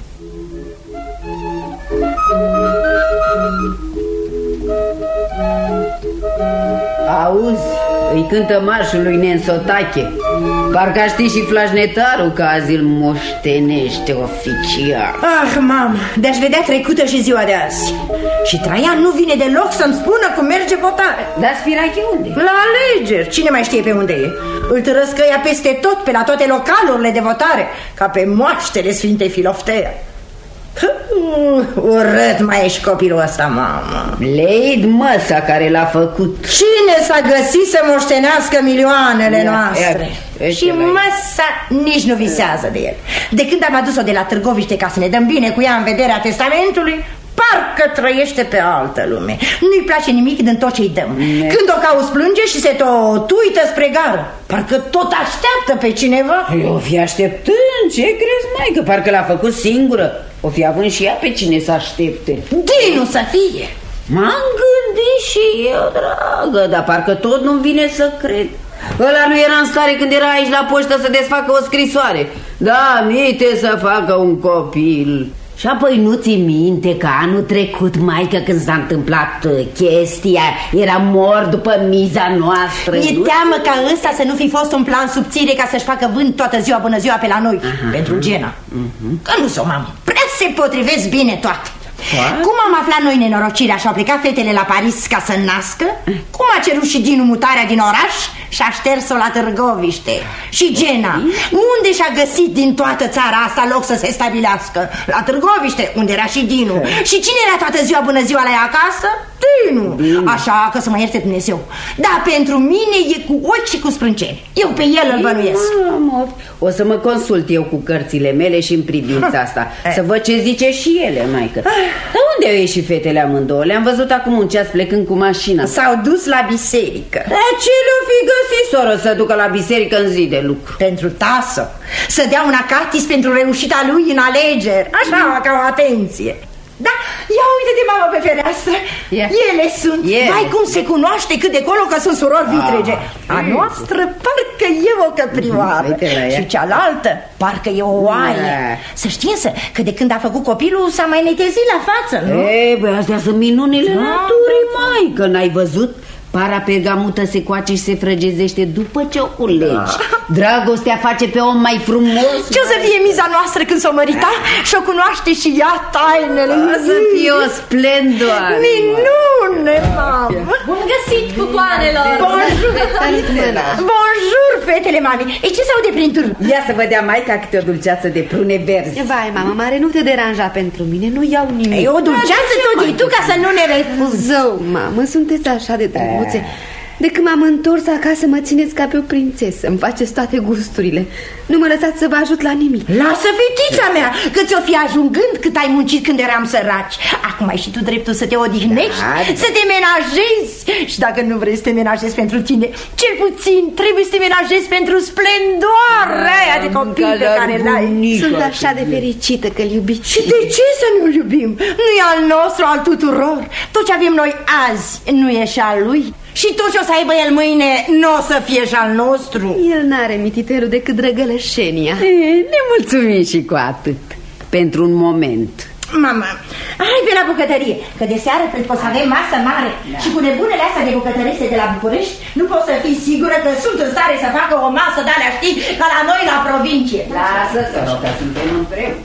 Auzi, îi cântă marșul lui Nensotache. Parcă știi și flașnetarul că azi îl moștenește oficial. Ah, mama, de-aș vedea trecută și ziua de azi. Și Traian nu vine deloc să-mi spună cum merge votarea. Dar Spirache unde? La alegeri, cine mai știe pe unde e? Îl tărăscăia peste tot, pe la toate localurile de votare, ca pe moaștele Sfintei Filoftea. Urât mai ești copilul ăsta, mama. Leid măsa care l-a făcut. Cine s-a găsit să moștenească milioanele noastre? Și măsa nici nu visează de el. De când am adus-o de la Târgoviște ca să ne dăm bine cu ea în vederea testamentului, parcă trăiește pe altă lume. Nu-i place nimic din tot ce-i dăm. Când o cauți plânge și se tot uită spre gară. Parcă tot așteaptă pe cineva. O fi așteptând, ce crezi, mai? Că parcă l-a făcut singură. O fi având și ea pe cine să aștepte. Dinu să fie. M-am gândit și eu, dragă, dar parcă tot nu-mi vine să cred. Ăla nu era în stare când era aici la poștă să desfacă o scrisoare. Da, minte să facă un copil. Și apoi nu ți minte că anul trecut, maică, când s-a întâmplat chestia, era mort după miza noastră? Mi-e teamă ca ăsta să nu fi fost un plan subțire ca să-și facă vânt toată ziua bună ziua pe la noi. Pentru Gena. Că nu s-o, mamă, prea se potrivesc bine toate. Cum am aflat noi nenorocirea și au plecat fetele la Paris ca să nască, cum a cerut și Dinu mutarea din oraș și a șters-o la Târgoviște. Și Gena, unde și-a găsit din toată țara asta loc să se stabilească? La Târgoviște, unde era și Dinu. Și cine era toată ziua bună ziua la ea acasă? Dinu. Așa că să mă ierte Dumnezeu. Dar pentru mine e cu ochi și cu sprânceni. Eu pe el îl bănuiesc. O să mă consult eu cu cărțile mele și în privința asta. Să văd ce zice și ele, maică. Dar unde au ieșit fetele amândouă? Le-am văzut acum un ceas plecând cu mașina. S-au dus la biserică. Dar ce le-o fi găsit, soră, să ducă la biserică în zi de lucru? Pentru tasă. Să dea un acatis pentru reușita lui în alegeri. Așa, ca o atenție. Da, ia uite-te, mamă, pe fereastră. Ele sunt. Vai, cum se cunoaște cât de colo că sunt surori vitrege. A noastră parcă e o căprioară. Și cealaltă parcă e o oaie. Să știi însă că de când a făcut copilul s-a mai netezit la față, nu? Ei, băi, astea sunt minunile naturii, mai. Că n-ai văzut? Para pergamută se coace și se frăgezește după ce o culegi. Dragostea face pe om mai frumos. Ce o să fie miza noastră când s-o mărita și-o cunoaște și ea tainele? O să fie o splendoare. Minune, mamă. Bun găsit, cucoanelor. Bonjour, fetele mami. E ce se aude prin tur? Ia să vă dea maica câte o dulceață de prune verzi. Vai, mama mare, nu te deranja pentru mine, nu iau nimic. E o dulceață tot e tu ca să nu ne refuzi. Zău, mamă, sunteți așa de drăguțe. De când m-am întors acasă mă țineți ca pe o prințesă. Îmi faceți toate gusturile. Nu mă lăsați să vă ajut la nimic. Lasă, fetița mea, că ți-o fi ajungând cât ai muncit când eram săraci. Acum ai și tu dreptul să te odihnești, să te menajezi. Și dacă nu vrei să te menajezi pentru tine, cel puțin trebuie să te menajezi pentru splendoarea aia de copil pe care l-ai. Sunt așa de fericită că-l iubiți. Și de ce să nu-l iubim? Nu e al nostru, al tuturor. Tot ce avem noi azi nu e și al lui. Și tot ce o să aibă el mâine nu o să fie și al nostru. El n-are mititelul decât drăgălășenia. Ne mulțumim și cu atât. Pentru un moment. Mama, hai pe la bucătărie, că de seară cred că o să avem masă mare. Și cu nebunele astea de bucătărește de la București nu poți să fii sigură că sunt în stare să facă o masă de-alea, știi, ca la noi la provincie. Lasă, sără, că suntem împreună.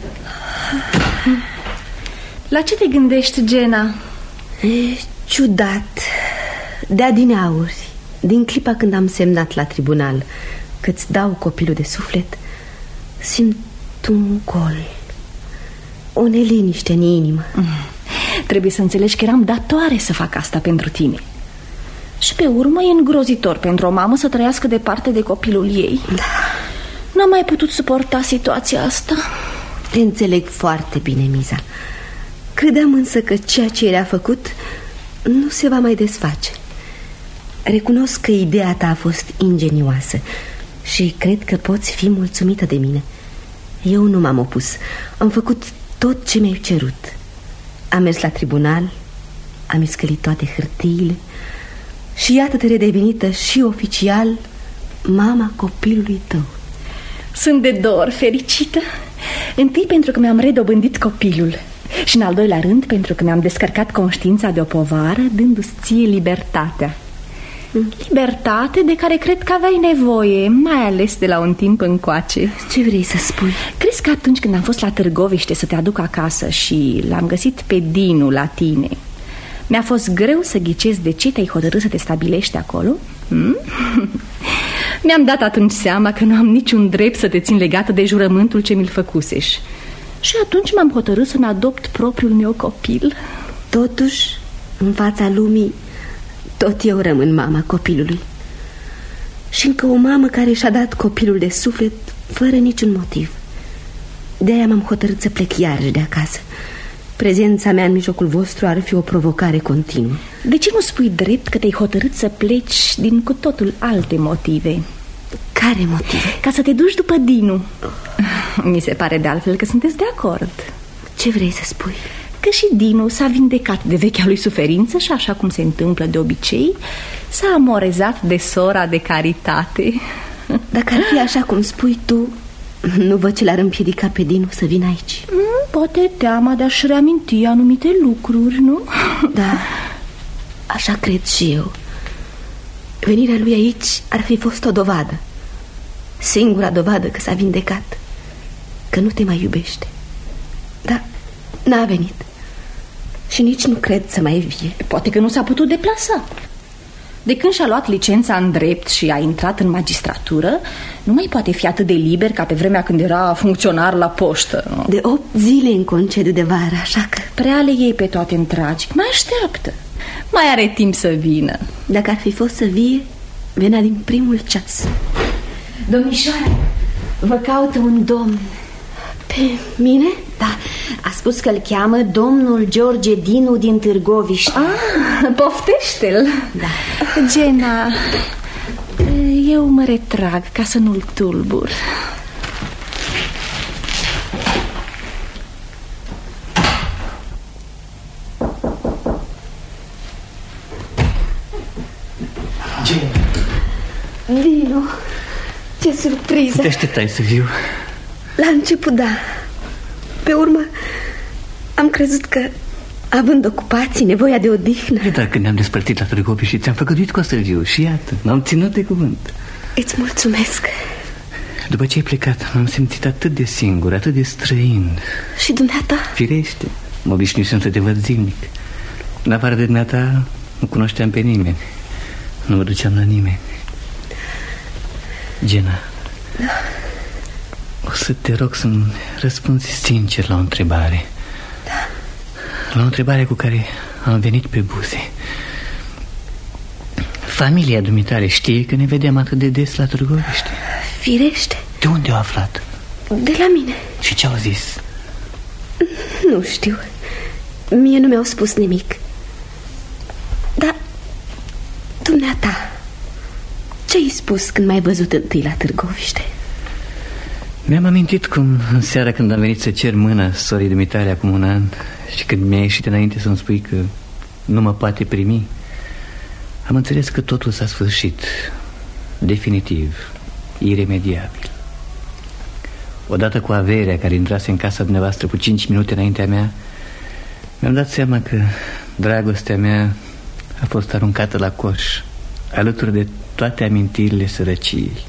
La ce te gândești, Gena? Ciudat. De adineauri, din clipa când am semnat la tribunal că-ți dau copilul de suflet, simt un gol, o neliniște în inimă. Trebuie să înțelegi că eram datoare să fac asta pentru tine. Și pe urmă e îngrozitor pentru o mamă să trăiască departe de copilul ei. Da. N-am mai putut suporta situația asta. Te înțeleg foarte bine, Miza. Credeam însă că ceea ce era făcut nu se va mai desface. Recunosc că ideea ta a fost ingenioasă Și cred că poți fi mulțumită de mine. Eu nu m-am opus. Am făcut tot ce mi-ai cerut. Am mers la tribunal, am iscălit toate hârtiile și iată-te redevenită și oficial mama copilului tău. Sunt de dor fericită. Întâi pentru că mi-am redobândit copilul și în al doilea rând pentru că mi-am descărcat conștiința de o povară, dându-ți ție libertatea. Libertate de care cred că aveai nevoie, mai ales de la un timp încoace. Ce vrei să spui? Crezi că atunci când am fost la Târgoviște să te aduc acasă și l-am găsit pe Dinu la tine, mi-a fost greu să ghicesc de ce te-ai hotărât să te stabilești acolo? Mi-am dat atunci seama că nu am niciun drept să te țin legată de jurământul ce mi-l făcusești. Și atunci m-am hotărât să-mi adopt propriul meu copil. Totuși, în fața lumii, tot eu rămân mama copilului. Și încă o mamă care și-a dat copilul de suflet fără niciun motiv. De-aia m-am hotărât să plec iarăși de acasă. Prezența mea în mijlocul vostru ar fi o provocare continuă. De ce nu spui drept că te-ai hotărât să pleci din cu totul alte motive? Care motive? Ca să te duci după Dinu. Mi se pare de altfel că sunteți de acord. Ce vrei să spui? Că și Dinu s-a vindecat de vechea lui suferință și, așa cum se întâmplă de obicei, s-a amorezat de sora de caritate. Dacă ar fi așa cum spui tu, nu văd ce l-ar împiedica pe Dinu să vină aici. Poate teama de a-și reaminti anumite lucruri, nu? Da, așa cred și eu. Venirea lui aici ar fi fost o dovadă. Singura dovadă că s-a vindecat, că nu te mai iubește. Dar n-a venit. Și nici nu cred să mai vie. Poate că nu s-a putut deplasa. De când și-a luat licența în drept și a intrat în magistratură, nu mai poate fi atât de liber ca pe vremea când era funcționar la poștă, nu? De 8 zile în concediu de vară, așa că... Prea le iei pe toate în tragic. Mai așteaptă. Mai are timp să vină. Dacă ar fi fost să vie, venea din primul ceas. Domnișoară, vă caută un domn. Pe mine? Da, a spus că îl cheamă domnul George Dinu din Târgoviște. Poftește-l. Da. Gena, eu mă retrag ca să nu-l tulbur. Gena. Dinu, ce surpriză. Te așteptai să viu? La început, da. Pe urmă, am crezut că, având ocupații, nevoia de odihnă... Dar când ne-am despărțit la Târgoviște, ți-am făgăduit că o să viu și iată, m-am ținut de cuvânt. Îți mulțumesc. După ce ai plecat, m-am simțit atât de singur, atât de străin. Și dumneata? Firește, mă obișnuisem să te văd zilnic. În afară de dumneata, nu cunoșteam pe nimeni. Nu mă duceam la nimeni. Gena, da. O să te rog să-mi răspunzi sincer la o întrebare. Da. La o întrebare cu care am venit pe buze. Familia dumitale știe că ne vedem atât de des la Târgoviște? Firește. De unde au aflat? De la mine. Și ce-au zis? Nu știu. Mie nu mi-au spus nimic. Dar dumneata, ce-ai spus când m-ai văzut întâi la Târgoviște? Mi-am amintit cum în seara când am venit să cer mâna sorii dumitale acum un an și când mi-a ieșit înainte să-mi spui că nu mă poate primi, am înțeles că totul s-a sfârșit definitiv, iremediabil. Odată cu averea care intrase în casa dumneavoastră cu 5 minute înaintea mea, mi-am dat seama că dragostea mea a fost aruncată la coș, alături de toate amintirile sărăciei.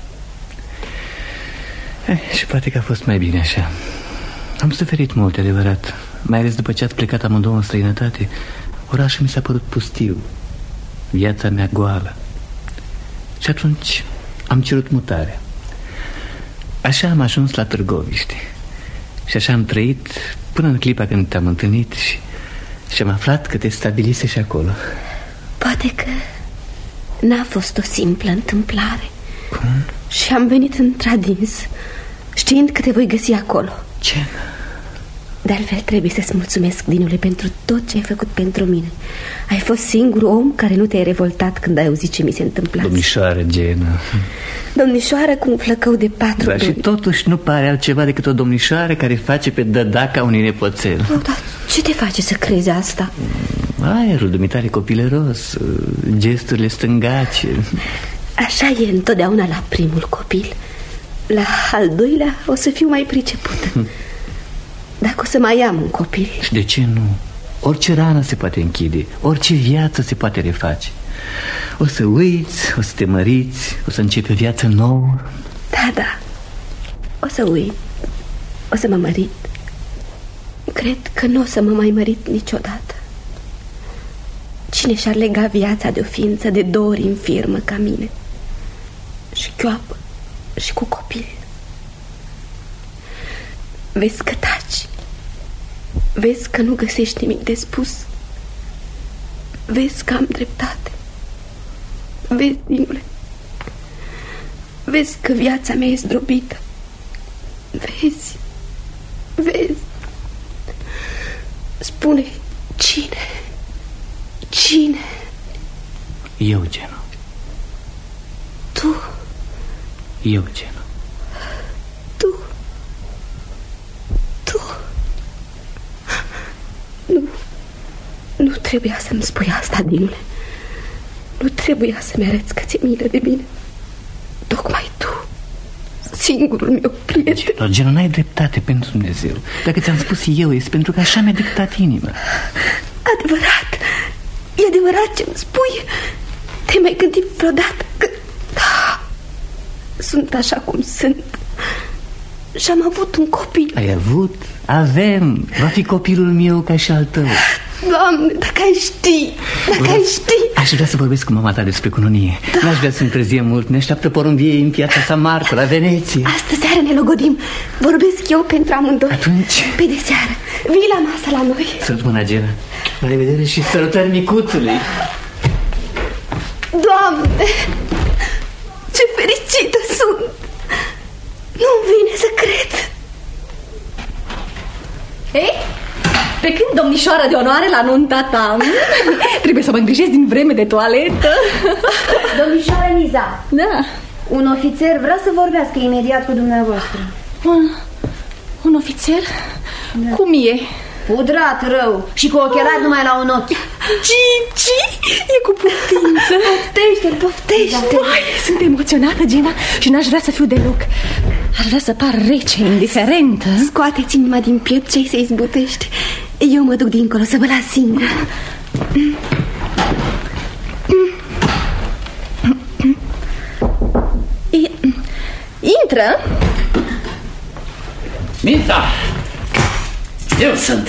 Și poate că a fost mai bine așa. Am suferit mult, adevărat. Mai ales după ce ați plecat amândouă în străinătate. Orașul mi s-a părut pustiu, viața mea goală. Și atunci am cerut mutarea. Așa am ajuns la Târgoviște. Și așa am trăit până în clipa când te-am întâlnit și am aflat că te stabilise și acolo. Poate că n-a fost o simplă întâmplare. Cum? Și am venit într-adins, știind că te voi găsi acolo. Ce? De altfel trebuie să-ți mulțumesc, Dinule, pentru tot ce ai făcut pentru mine. Ai fost singurul om care nu te-ai revoltat când ai auzit ce mi se întâmpla. Domnișoară Gena. Domnișoară cu un flăcău de 4 Dar și totuși nu pare altceva decât o domnișoară care face pe dădaca unui nepoțel. Dar ce te face să crezi asta? Aerul dumitare copilăros, gesturile stângace. Așa e întotdeauna la primul copil. La al doilea o să fiu mai pricepută. Dacă o să mai am un copil. Și de ce nu? Orice rană se poate închide, orice viață se poate reface. O să uiți, o să te măriți, o să începi o viață nouă. Da, o să uit, o să mă mărit. Cred că nu o să mă mai mărit niciodată. Cine și-ar lega viața de o ființă de 2 ori infirmă ca mine? Și chioapă și cu copil. Vezi că taci. Vezi că nu găsești nimic de spus. Vezi că am dreptate. Vezi, Dinule, vezi că viața mea e zdrobită. Vezi. Spune, cine? Eu, Gena. Tu? Eu, Gena. Tu? Nu trebuia să-mi spui asta, Dinule. Nu trebuia să-mi arăți că ți-e milă de mine. Tocmai tu, singurul meu prieten. Gena, n-ai dreptate, pentru Dumnezeu. Dacă ți-am spus eu, este pentru că așa mi-a dictat inima. Adevărat. E adevărat ce-mi spui. Te-ai mai gândit vreodată că... Da, sunt așa cum sunt. Și am avut un copil. Ai avut? Avem. Va fi copilul meu ca și al tău. Doamne, dacă ai ști. Aș vrea să vorbesc cu mama ta despre cununie. N-aș vrea să întârzie mult. Ne așteaptă porumbie în piața San Marco, la Veneția. Astă seară ne logodim. Vorbesc eu pentru amândoi. Atunci? Pe de seară. Vii la masă la noi. Sărut mâna, Gena. La revedere și sărutări micuțului. Doamne, ce fericită sunt. Nu-mi vine să cred. Ei, pe când domnișoară de onoare la nunta ta, trebuie să mă îngrijesc din vreme de toaletă. Domnișoară Miza. Da. Un ofițer vrea să vorbească imediat cu dumneavoastră. Un ofițer? Da. Cum e? Pudrat rău și cu ochelari numai la un ochi. Cici, e cu putință. Poftește. Sunt emoționată, Gena, și n-aș vrea să fiu deloc. Aș vrea să par rece, indiferentă. Scoateți inima din piept ce-i se izbutește. Eu mă duc dincolo să vă las singur. Intră. Mința, eu sunt.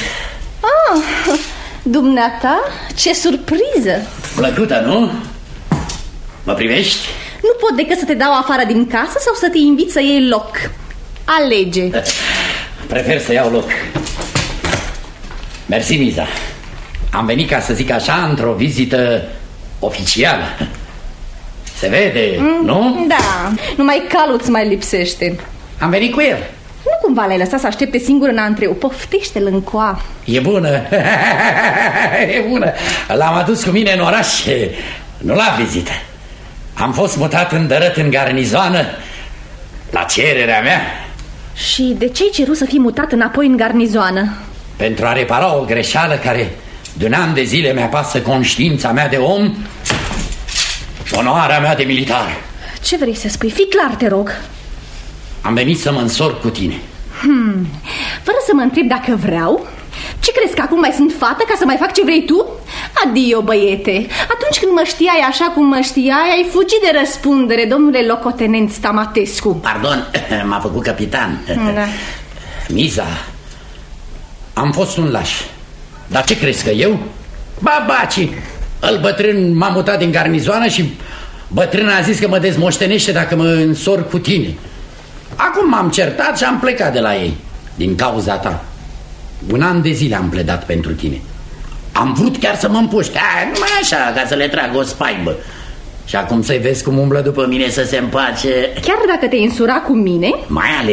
Dumneata, ce surpriză. Plăcută, nu? Mă privești? Nu pot decât să te dau afară din casă sau să te invit să iei loc. Alege. Prefer să iau loc. Mersi, Miza. Am venit, ca să zic așa, într-o vizită oficială. Se vede, nu? Da, numai calul îți mai lipsește. Am venit cu el. Nu cumva l-ai lăsat să aștepte singur în antreu? Poftește-l încoa. E bună. E bună. L-am adus cu mine în oraș, nu la vizită. Am fost mutat îndărât în garnizoană la cererea mea. Și de ce-ai cerut să fii mutat înapoi în garnizoană? Pentru a repara o greșeală care de un an de zile mi-apasă conștiința mea de om, onoarea mea de militar. Ce vrei să spui? Fii clar, te rog. Am venit să mă însor cu tine. Fără să mă întreb dacă vreau. Ce crezi, că acum mai sunt fată ca să mai fac ce vrei tu? Adio, băiete. Atunci când mă știai așa cum mă știai, ai fugit de răspundere, domnule locotenent Stamatescu. Pardon, m-a făcut capitan. Da. Miza, am fost un laș. Dar ce crezi, că eu? Babaci, îl bătrân m-a mutat din garnizoană și bătrâna a zis că mă dezmoștenește dacă mă însor cu tine. Acum m-am certat și am plecat de la ei, din cauza ta. Un an de zile am pledat pentru tine. Am vrut chiar să mă împuști, numai așa, ca să le trag o spaibă. Și acum să-i vezi cum umblă după mine să se împace. Chiar dacă te însura cu mine? Mai ales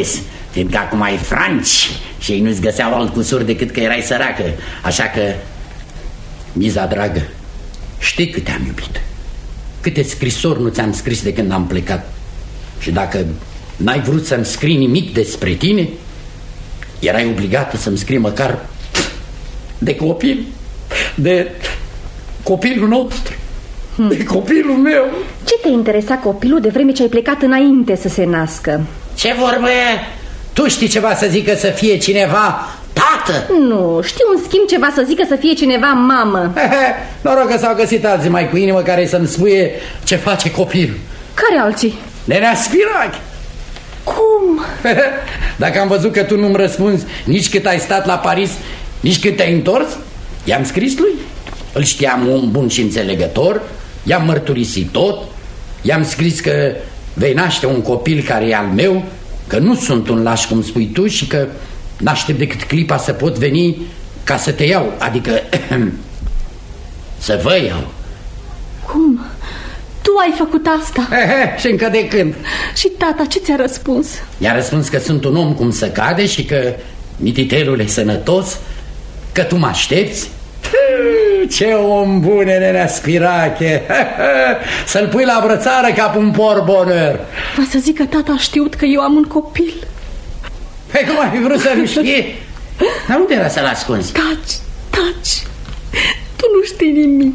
fiindcă acum ai franci și ei nu-ți găseau alt cusur decât că erai săracă. Așa că, Miza dragă, știi cât te-am iubit, câte scrisori nu ți-am scris de când am plecat. Și dacă n-ai vrut să-mi scrii nimic despre tine, erai obligată să-mi scrii măcar de copil, de copilul nostru, de copilul meu. Ce te interesa copilul de vreme ce ai plecat înainte să se nască? Ce vorbă e? Tu știi ceva să zică să fie cineva tată? Nu, știu în schimb ceva să zică să fie cineva mamă. Noroc că s-au găsit alții mai cu inimă care să-mi spuie ce face copilul. Care alții? Nenea Spirache. Cum? Dacă am văzut că tu nu-mi răspunzi nici cât ai stat la Paris, nici cât te-ai întors, i-am scris lui. Îl știam om bun și înțelegător, i-am mărturisit tot, i-am scris că vei naște un copil care e al meu, că nu sunt un laș cum spui tu și că n-aștept decât clipa să pot veni ca să te iau, adică să vă iau. Cum? Tu ai făcut asta? Și încă de când? Și tata ce ți-a răspuns? I-a răspuns că sunt un om cum să cade și că mititelul e sănătos, că tu mă aștepți. Ce om bun e Nenea Spirache. Să-l pui la brățară ca un porbonăr. Va să zic că tata a știut că eu am un copil. Păi cum ai vrut să nu știe? Dar unde era să-l ascunzi? Taci, tu nu știi nimic.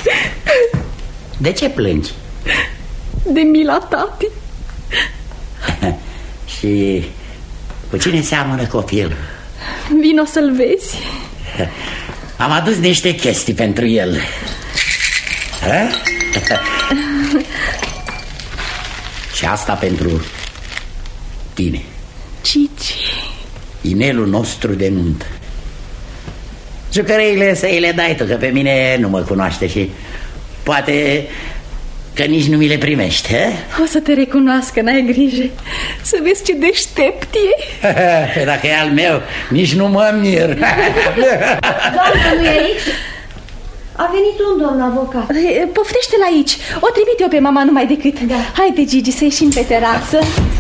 De ce plângi? De mila tati. Și cu cine seamănă copilul? Vino să-l vezi. Am adus niște chestii pentru el. Și asta pentru tine, Cici, inelul nostru de nuntă. Jucăreile să îi le dai tu, că pe mine nu mă cunoaște și poate că nici nu mi le primești. O să te recunoască, n-ai grijă. Să vezi ce deștept e. Dacă e al meu, nici nu mă mir. Doamna, nu e aici? A venit un domn avocat. Poftește-l aici. O trimit eu pe mama numai decât. Da. Haide, Gigi, să ieșim pe terasă.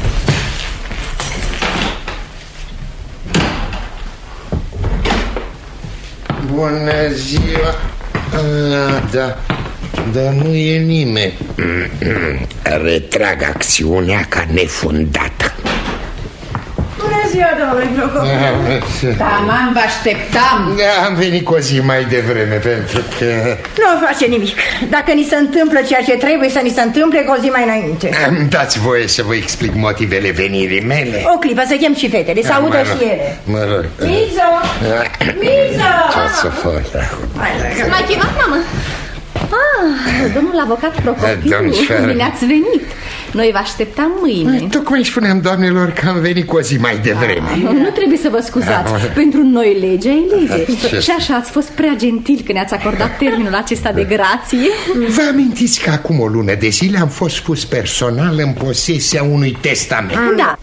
Bună ziua. Da, dar nu e nimeni. Retrag acțiunea ca nefundată. Bună ziua, domnule Procopiu. Taman, vă așteptam. Da, am venit cu o zi mai devreme pentru că... Nu face nimic. Dacă ni se întâmplă ceea ce trebuie să ni se întâmple, cu o zi mai înainte. Dați voie să vă explic motivele venirii mele. O clipă, să chem și fetele, să audă și ele. Mă rog. Mizo! Mizo! Ce să fac? M-ai chemat, mamă? Domnul avocat Procopiu, bine ați venit. Noi vă așteptam mâine. Tocmai spuneam doamnelor că am venit cu o zi mai devreme. Nu trebuie să vă scuzați. Pentru noi legea e lege. Și așa ați fost prea gentil că ne-ați acordat termenul acesta de grație. Vă amintiți că acum o lună de zile am fost pus personal în posesia unui testament? Da.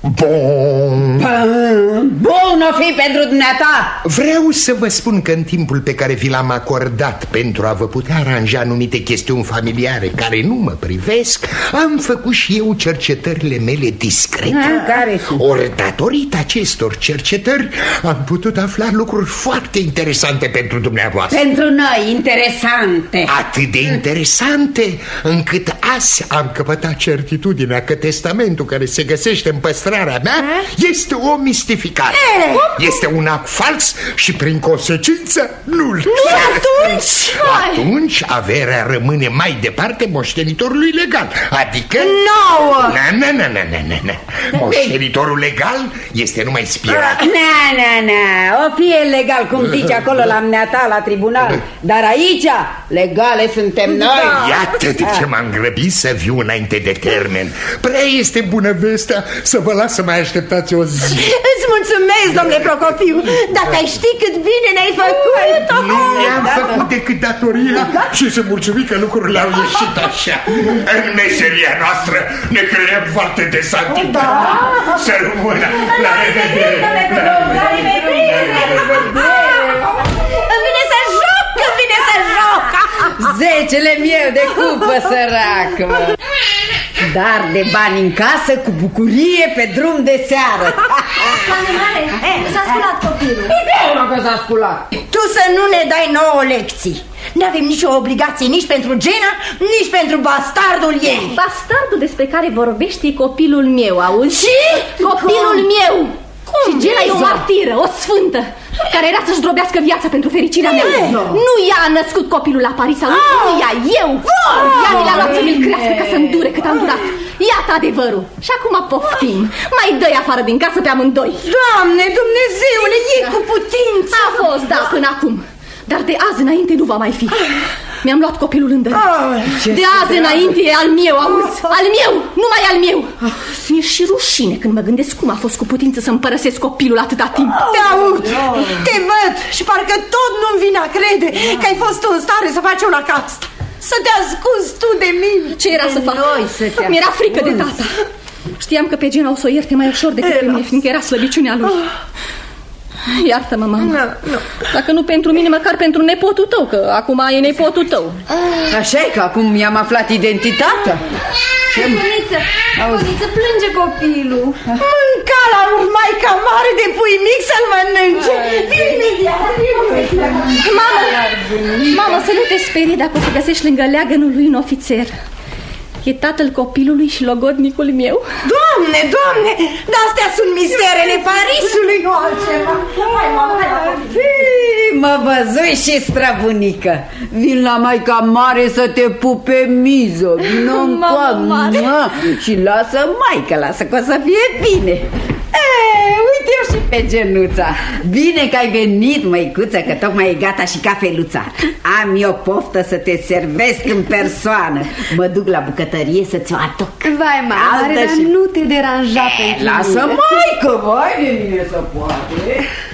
Bun o fi pentru dumneata. Vreau să vă spun că în timpul pe care vi l-am acordat pentru a vă putea aranja anumite chestiuni familiare care nu mă privesc, am făcut și eu cercetările mele discrete. Ori datorită acestor cercetări am putut afla lucruri foarte interesante pentru dumneavoastră. Pentru noi, interesante. Atât de interesante încât azi am căpătat certitudinea că testamentul care se găsește în păstrarea mea este o mistificare. Este un act fals și prin consecință nul. Atunci averea rămâne mai departe moștenitorului legal, adică nouă. Moștenitorul legal este numai Spirache. O fie legal, cum zice acolo la mneata, la tribunal. Dar aici, legale suntem noi. Iată de ce m-am grăbit să viu înainte de termen. Prea este bună vestea să vă las să mai așteptați o zi. Îți mulțumesc, domnule Procopiu. Dacă ai ști cât bine ne-ai făcut. Nu mi-am făcut decât datoria și să mulțumim că lucrurile au ieșit așa. În meseria noastră ne creăm foarte de santitate. Să rămână. La revedere. Îmi vine să joc, îmi vine să joc. Zecele meu de cupă, sărac. dar de bani în casă, cu bucurie pe drum de seară. S-a sculat copilul. Ideea că s-a sculat. Tu să nu ne dai nouă lecții. N-avem nicio obligație nici pentru Gena, nici pentru bastardul ei. Bastardul despre care vorbești e copilul meu, auzi? Și? Copilul meu! Și Gena e o martiră, o sfântă, care era să-și drobească viața pentru fericirea mea. Nu ea a născut copilul la Paris, auzi? Nu ea, eu! Ea mi l-a luat să mi-l crească ca să-mi dure cât am durat. Iată adevărul. Și acum poftim. Mai dă-i afară din casă pe amândoi. Doamne, Dumnezeule, e cu putință. A fost, da, până acum. Dar de azi înainte nu va mai fi. Mi-am luat copilul în dără. De azi înainte e al meu, auzi? Al meu, numai al meu. Mi-e și rușine când mă gândesc cum a fost cu putință să-mi părăsesc copilul atâta timp. Te aud, te văd și parcă tot nu-mi vine a crede că ai fost în stare să faci una ca asta. Să te ascunzi tu de mine. Ce era să fac? Mi-era frică de tata. Știam că pe Gena o să o ierte mai ușor decât pe mine, fiindcă era slăbiciunea lui. Iartă-mă, mama. Dacă nu pentru mine, măcar pentru nepotul tău, că acum e nepotul tău. Așa-i că acum mi-am aflat identitatea. Buniță, plânge copilul. Mânca la maica mare de pui mic să-l mănânce. Mamă, să nu te sperii dacă o să găsești lângă leagănul lui un ofițer. E tatăl copilului și logodnicul meu. Doamne, Doamne, de-astea sunt misterele Parisului, nu altceva. Mă văzui și străbunică. Vin la maica mare să te pupe Mizo. Vino încoa și lasă maică, lasă că o să fie bine. Uite-o și pe Genuța. Bine că ai venit, măicuță, că tocmai e gata și cafeluța. Am eu poftă să te servesc în persoană. Mă duc la bucătărie să ți-o aduc. Vai, mare, dar nu te deranja pentru mine. Lasă maică, vai de mine să poate.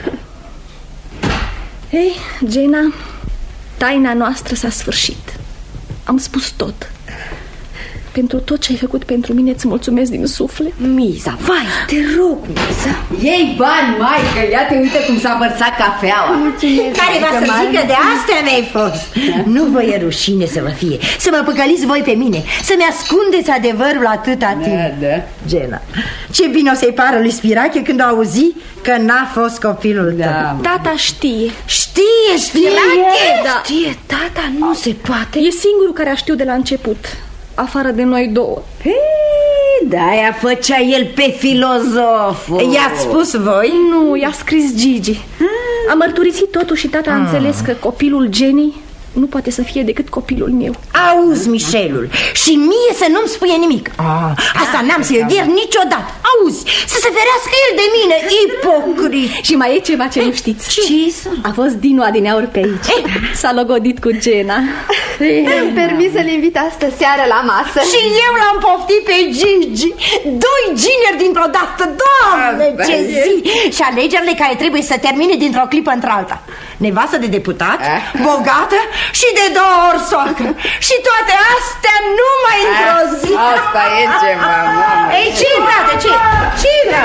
Ei, Gena, taina noastră s-a sfârșit. Am spus tot. Pentru tot ce ai făcut pentru mine îți mulțumesc din suflet. Miza, vai, te rog, Miza. Iei bani, maică, ia te uite cum s-a vărsat cafeaua. Mulțumesc. Care va să zică de astea mi-ai fost. Nu vă e rușine să vă fie, să mă păcăliți voi pe mine, să-mi ascundeți adevărul atâta timp. Da. Gena, ce bine o să-i pară lui Spirache când o auzi că n-a fost copilul tău. Tata știe. Știe, Spirache? Da. Știe, tata, nu se poate. E singurul care a știut de la început, afară de noi două. De-aia făcea el pe filozoful. I-ați spus voi? Nu, i-a scris Gigi. A mărturisit totul și tata a înțeles că copilul Genei nu poate să fie decât copilul meu. Auzi, Michelul, și mie să nu-mi spune nimic. Asta n-am să-l iert niciodată. Auzi, să se ferească el de mine, ipocrit. Și mai e ceva ce nu știți. A fost Dinu adineauri pe aici. S-a logodit cu Gena. Îmi permis să-l invit astă seară la masă. Și eu l-am poftit pe Gigi. Doi gineri dintr-o dată. Doamne, ce zi! Și alegerile care trebuie să termine dintr-o clipă într-alta. Nevastă de deputat, bogată și de 2 ori soacră. Și toate astea numai într-o zi. Asta e ceva, mamă. Ei, ce, frate, ce? Ce-i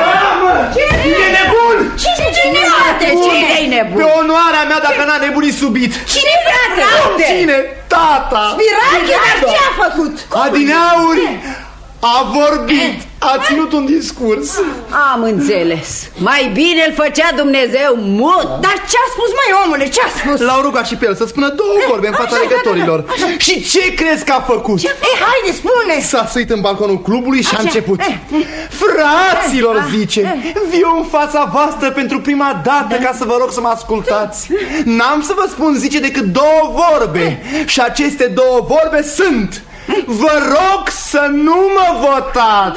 nebun? Cine, frate? Cine-i nebun? Pe onoarea mea, dacă n-a nebunit subit. Cine, frate? Cine? Tata. Spirache, dar ce-a făcut? Adineauri a vorbit, a ținut un discurs. Am înțeles. Mai bine îl făcea Dumnezeu mut. Dar ce-a spus, mai omule, ce-a spus? L-au rugat și pe el să spună 2 vorbe în fața legătorilor. Și ce crezi că a făcut? Haide, spune! S-a suit în balconul clubului și a început. Fraților, zice, viu în fața voastră pentru prima dată ca să vă rog să mă ascultați. N-am să vă spun, zice, decât 2 vorbe. Și aceste 2 vorbe sunt: vă rog să nu mă votați.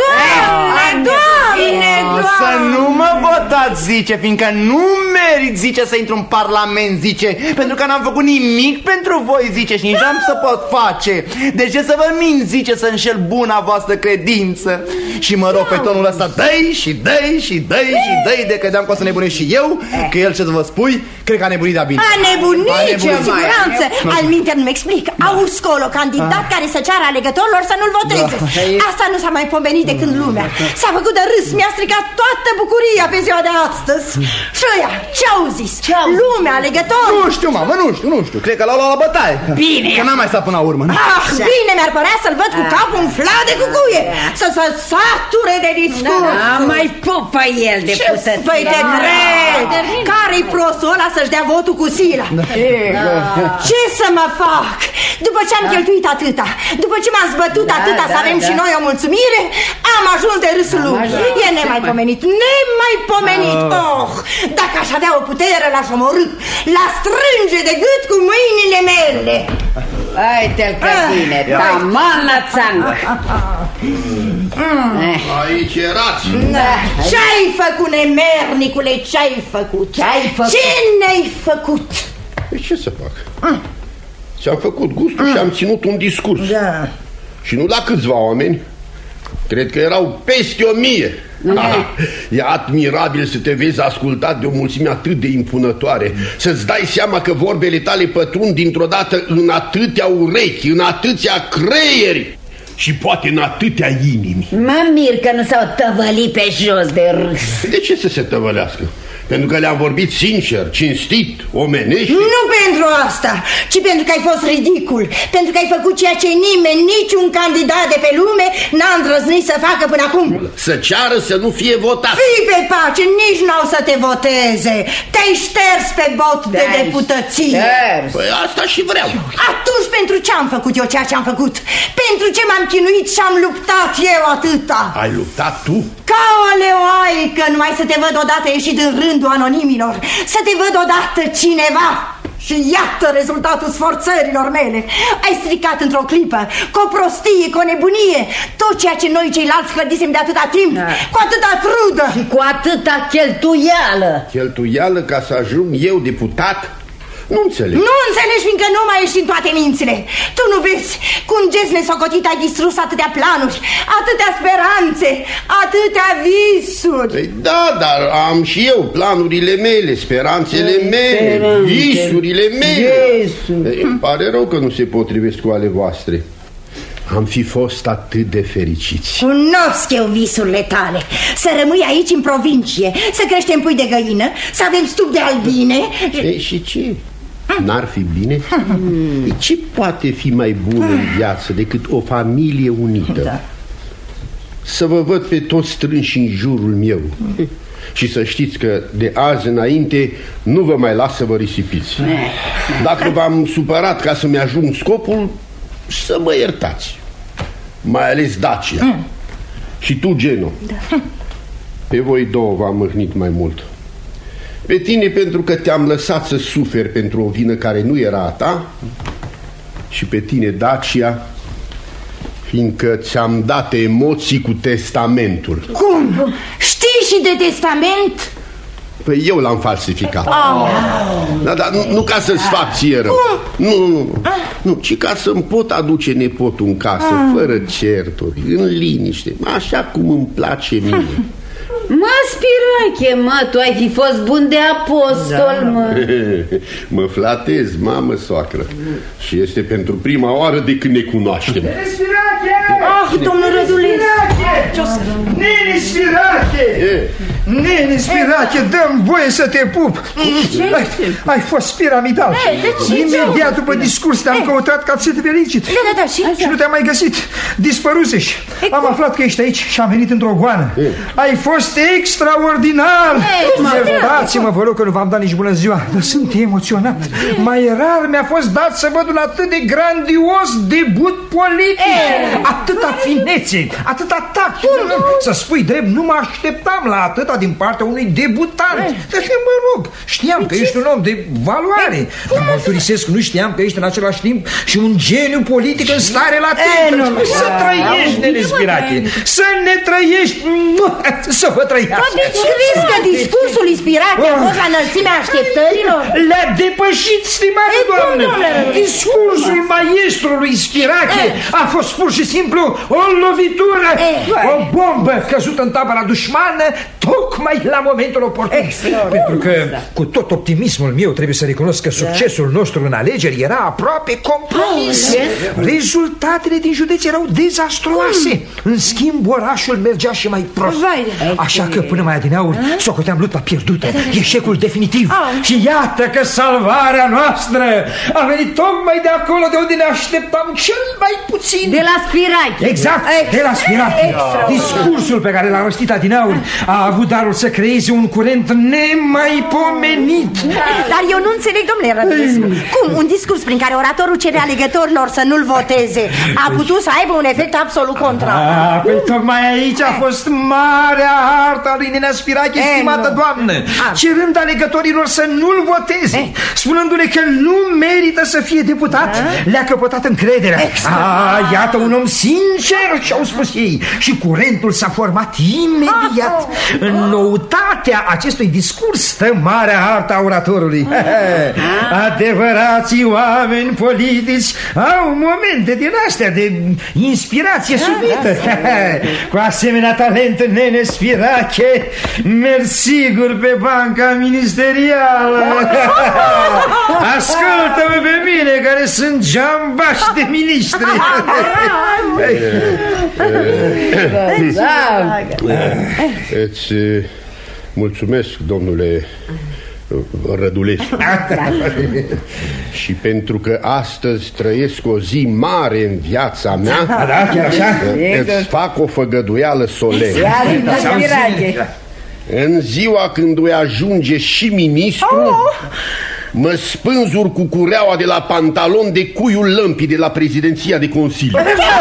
Doamne, să nu mă votați, zice, fiindcă nu merit, zice, să intru în parlament, zice, pentru că n-am făcut nimic pentru voi, zice, și nici n-am să pot face. De ce să vă mint, zice, să înșel buna voastră credință? Și mă rog pe tonul ăsta, dă-i și dă-i și dă-i și dă-i, de credeam că o să nebunesc și eu, că el, ce să vă spui, cred că a nebunit de-a bine. A nebunit, cu siguranță. Alminte nu-mi explic. Auzi, colo, candidat care să ceară mare alegătorilor să nu-l voteze. Asta nu s-a mai pomenit de când lumea s-a făcut de râs, mi-a stricat toată bucuria pe ziua de astăzi. Și ăia, ce-au zis? Lumea alegătorilor? Nu știu, mamă, nu știu, cred că l-au luat la bătaie. Bine. Că n-am mai stat până la urmă. Bine mi-ar părea să-l văd cu capul umflat de cucuie, să se sature de discurs. Mai pupă el de putăție. Păi te cred? Care-i prostul ăla să-și dea votul cu sila? Ce să mă fac? După ce am cheltuit atâta, după ce m-am zbătut atâta să avem și noi o mulțumire, am ajuns de râsul lui. E nemaipomenit, nemaipomenit. Dacă aș avea o putere, l-aș omorî, l-aș strânge de gât cu mâinile mele. Hai-te-l că bine, taman la țangă. Aici erați. Ce-ai făcut, nemernicule, ce-ai făcut? Ce ne-ai făcut? Ce să fac? Ți-am făcut gustul și am ținut un discurs. Și nu la câțiva oameni. Cred că erau peste 1000. E admirabil să te vezi ascultat de o mulțime atât de impunătoare, să-ți dai seama că vorbele tale pătrund dintr-o dată în atâtea urechi, în atâția creieri și poate în atâtea inimi. Mă mir că nu s-au tăvălit pe jos de râs. De ce să se tăvălească? Pentru că le-am vorbit sincer, cinstit, omenește? Nu pentru asta, ci pentru că ai fost ridicul, pentru că ai făcut ceea ce nimeni, niciun candidat de pe lume n-a îndrăznit să facă până acum. Să ceară să nu fie votat. Fii pe pace, nici n-au să te voteze. Te-ai șters pe bot de deputăție. Păi asta și vreau. Atunci pentru ce am făcut eu ceea ce am făcut? Pentru ce m-am chinuit și am luptat eu atâta? Ai luptat tu? Ca o leoaică, numai să te văd odată ieșit din rândul anonimilor, să te văd odată cineva. Și iată rezultatul sforțărilor mele. Ai stricat într-o clipă, cu o prostie, cu o nebunie, tot ceea ce noi ceilalți clădisem de atâta timp, cu atâta trudă și cu atâta cheltuială. Cheltuială ca să ajung eu deputat? Nu înțeleg. Nu înțelegi, fiindcă nu mai ești în toate mințile. Tu nu vezi cu un gest nesocotit ai distrus atâtea planuri, atâtea speranțe, atâtea visuri. Păi da, dar am și eu planurile mele, speranțele mele, visurile mele. Îmi pare rău că nu se potrivesc cu ale voastre. Am fi fost atât de fericiți. Cunosc eu visurile tale. Să rămâi aici în provincie, să creștem pui de găină, să avem stup de albine. Ei, și ce? N-ar fi bine? Ce poate fi mai bun în viață decât o familie unită? Să vă văd pe toți strânși în jurul meu. Și să știți că de azi înainte nu vă mai las să vă risipiți. Dacă v-am supărat ca să-mi ajung scopul, să mă iertați. Mai ales Dacia. Și tu, Geno. Pe voi două v-am mâhnit mai mult. Pe tine pentru că te-am lăsat să suferi pentru o vină care nu era a ta. Și pe tine, Dacia, fiindcă ți-am dat emoții cu testamentul. Cum? Știi și de testament? Păi eu l-am falsificat. Dar nu ca să-ți fac ție rău. Nu, ci ca să-mi pot aduce nepotul în casă, fără certuri, în liniște, așa cum îmi place mie. Mă, Spirache, mă, tu ai fi fost bun de apostol, mă. Mă flatez, mamă, soacră. Și este pentru prima oară de când ne cunoaștem. Domnul Rădulescu! Nene Spirache! Nene Spirache, dă-mi voie să te pup. Ai fost piramidal. Imediat după discurs te-am căutat ca să te felicit. Și nu te-am mai găsit. Dispărusești. Am aflat că ești aici și am venit într-o goană. Ai fost extraordinar. Iertați-mă, vă rog că nu v-am dat nici bună ziua, dar sunt emoționat. Mai rar mi-a fost dat să văd un atât de grandios debut politic. Atâta finețe, atâta tact. Să spui drept, nu mă așteptam la atâta din partea unui debutant. Dar mă rog, știam că ești un om de valoare. Mă mărturisesc, nu știam că ești în același timp și un geniu politic în stare latentă. Să trăiești, Nene Spirache, să ne trăiești, să vă trăiască. Deci crezi că discursul lui Spirache a fost la înălțimea așteptărilor? Le-a depășit, stimate doamne. Discursul maestrului Spirache a fost pur și simplu o lovitură, o bombă căzută în tabăra dușmană, tocmai tocmai la momentul oportun. Pentru că cu tot optimismul meu trebuie să recunosc că succesul nostru în alegeri era aproape compromis. Rezultatele din județ erau dezastruoase. În schimb, orașul mergea și mai prost. Așa că până mai adineauri socoteam lupta pierdută, eșecul definitiv. Și iată că salvarea noastră a venit tocmai de acolo de unde ne așteptam cel mai puțin. De la Spirache. Exact, de la Spirache. Discursul pe care l-a rostit adineauri a avut darul să creeze un curent nemaipomenit. Dar eu nu înțeleg, domnule Rădulescu, cum un discurs prin care oratorul cere alegătorilor să nu-l voteze a putut să aibă un efect absolut contrar? Păi tocmai aici a fost marea artă a lui Nenea Spirache, stimată doamnă, cerând alegătorilor să nu-l voteze, spunându-le că nu merită să fie deputat. Le-a căpătat încrederea. Iată un om sincer, și-au spus ei, și curentul s-a format imediat. În noutatea acestui discurs stă marea artă a oratorului. Adevărații oameni politici au momente din astea de inspirație subită. Cu asemenea talent, Nene Spirache merg sigur pe banca ministerială. Ascultă-mă pe mine, care sunt geambași de miniștri. Îți mulțumesc, domnule Rădulescu. Și pentru că astăzi trăiesc o zi mare în viața mea, îți fac o făgăduială solemnă. În ziua când voi ajunge și ministru, mă spânzur cu cureaua de la pantalon de cuiul lămpii de la prezidenția de Consiliu.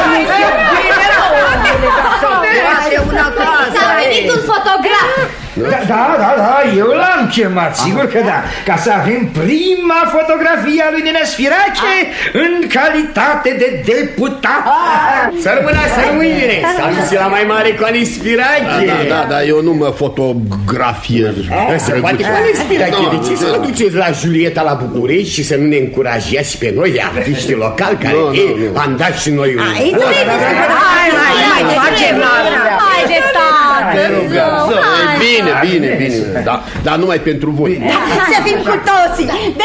S-a venit un fotograf. Da, eu l-am chemat, sigur că da, ca să avem prima fotografie a lui Nenea Spirache în calitate de deputat. Să rămâne, salut la mai mare cu Ali Spirache. Da, eu nu mă fotografiez. Se poate cu Ali Spirache, de ce să nu duceți la Julieta la București și să nu ne încurajați pe noi, artiștii locali, care am dat și noi un... Bine, dar numai pentru voi. Să fim cu toții.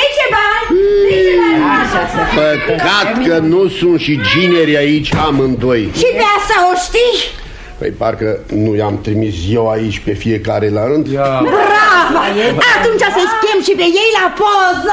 Păcat că nu sunt și gineri aici amândoi. Și de asta o știi? Păi parcă nu i-am trimis eu aici pe fiecare la rând. Bravo! Atunci să-i chem și pe ei la poză.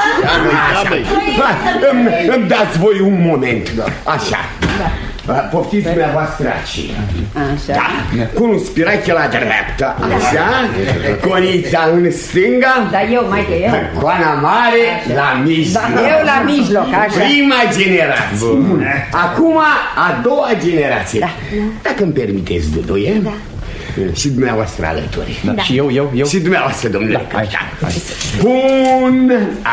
Îmi dați voi un moment. Așa. Poftiți dumneavoastră aici. Cu un Spirache la dreapta. Așa. Conița în stânga. Da, eu mai că eu. Coana mare la mijloc. Eu la mijloc, așa. Prima generație. Acum a doua generație. Dacă îmi permiteți, Duduie. Și dumneavoastră alături. Și eu. Și dumneavoastră, domnule. Bun.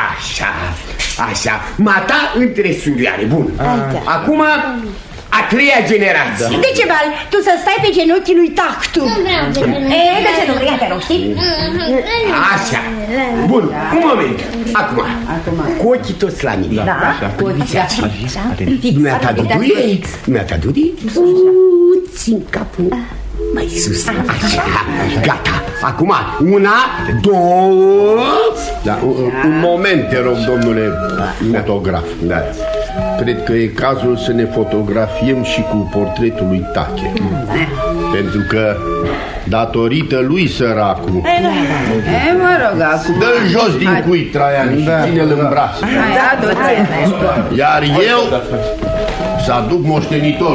Așa. Mata între surioare. Bun. Acum... a treia generație. De ce, Bal? Tu să stai pe genunchii lui Tactu. Nu vreau de genunchi. De ce nu vrei? Te rog, știi? Așa. Bun, un moment. Acum, cu ochii toți la mine. Cu ochii aici. Dumneata, Dudi? Puțin capul mai sus. Așa, gata. Acum, una, două. Un moment, te rog, domnule fotograf. Cred că e cazul să ne fotografiem și cu portretul lui Tache. Pentru că, datorită lui săracu, mă rog, acum dă-l jos din cui, Traian, și ține-l în brațe. Iar eu să aduc moștenitor.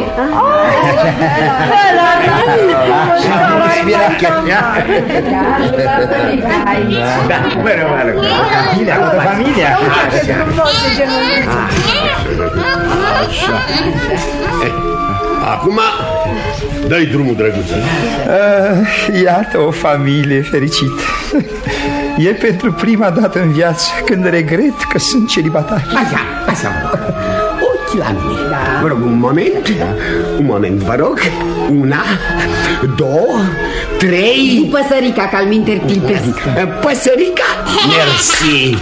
Familia. Așa. Acum dă-i drumul, drăguță. Iată o familie fericită. E pentru prima dată în viață când regret că sunt celibatar. Așa. Ochi la mine. Vă rog, un moment, vă rog. Una, două, trei. Și păsărica, că alminteri clipesc. Păsărica? Mersi.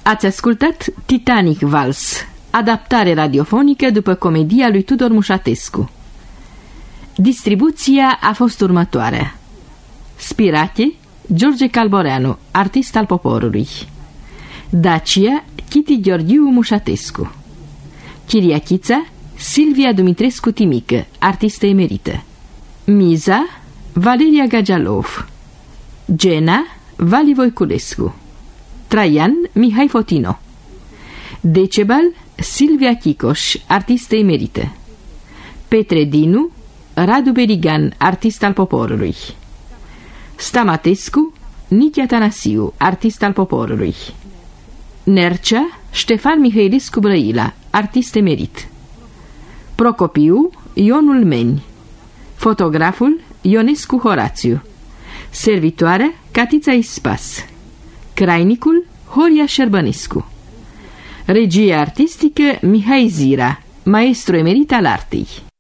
Ați ascultat Titanic Vals, adaptare radiofonică după comedia lui Tudor Mușatescu. Distribuția a fost următoarea: Spirache, George Calboreanu, artist al poporului; Dacia, Chiti Gheorghiu Mușatescu; Chiriachița, Silvia Dumitrescu Timică, artistă emerită; Miza, Valeria Gagialov; Gena, Vali Voiculescu; Traian, Mihai Fotino; Decebal, Silvia Chicoș, artistă emerită; Petre Dinu, Radu Berigan, artist al poporului; Stamatescu, Nichi Atanasiu, artist al poporului; Nercea, Ștefan Mihailescu Brăila, artist emerit; Procopiu, Ionul Meni; fotograful, Ionescu Horațiu; servitoarea, Catița Ispas; crainicul, Horia Șerbănescu; regia artistică, Mihai Zira, maestru emerit al artei.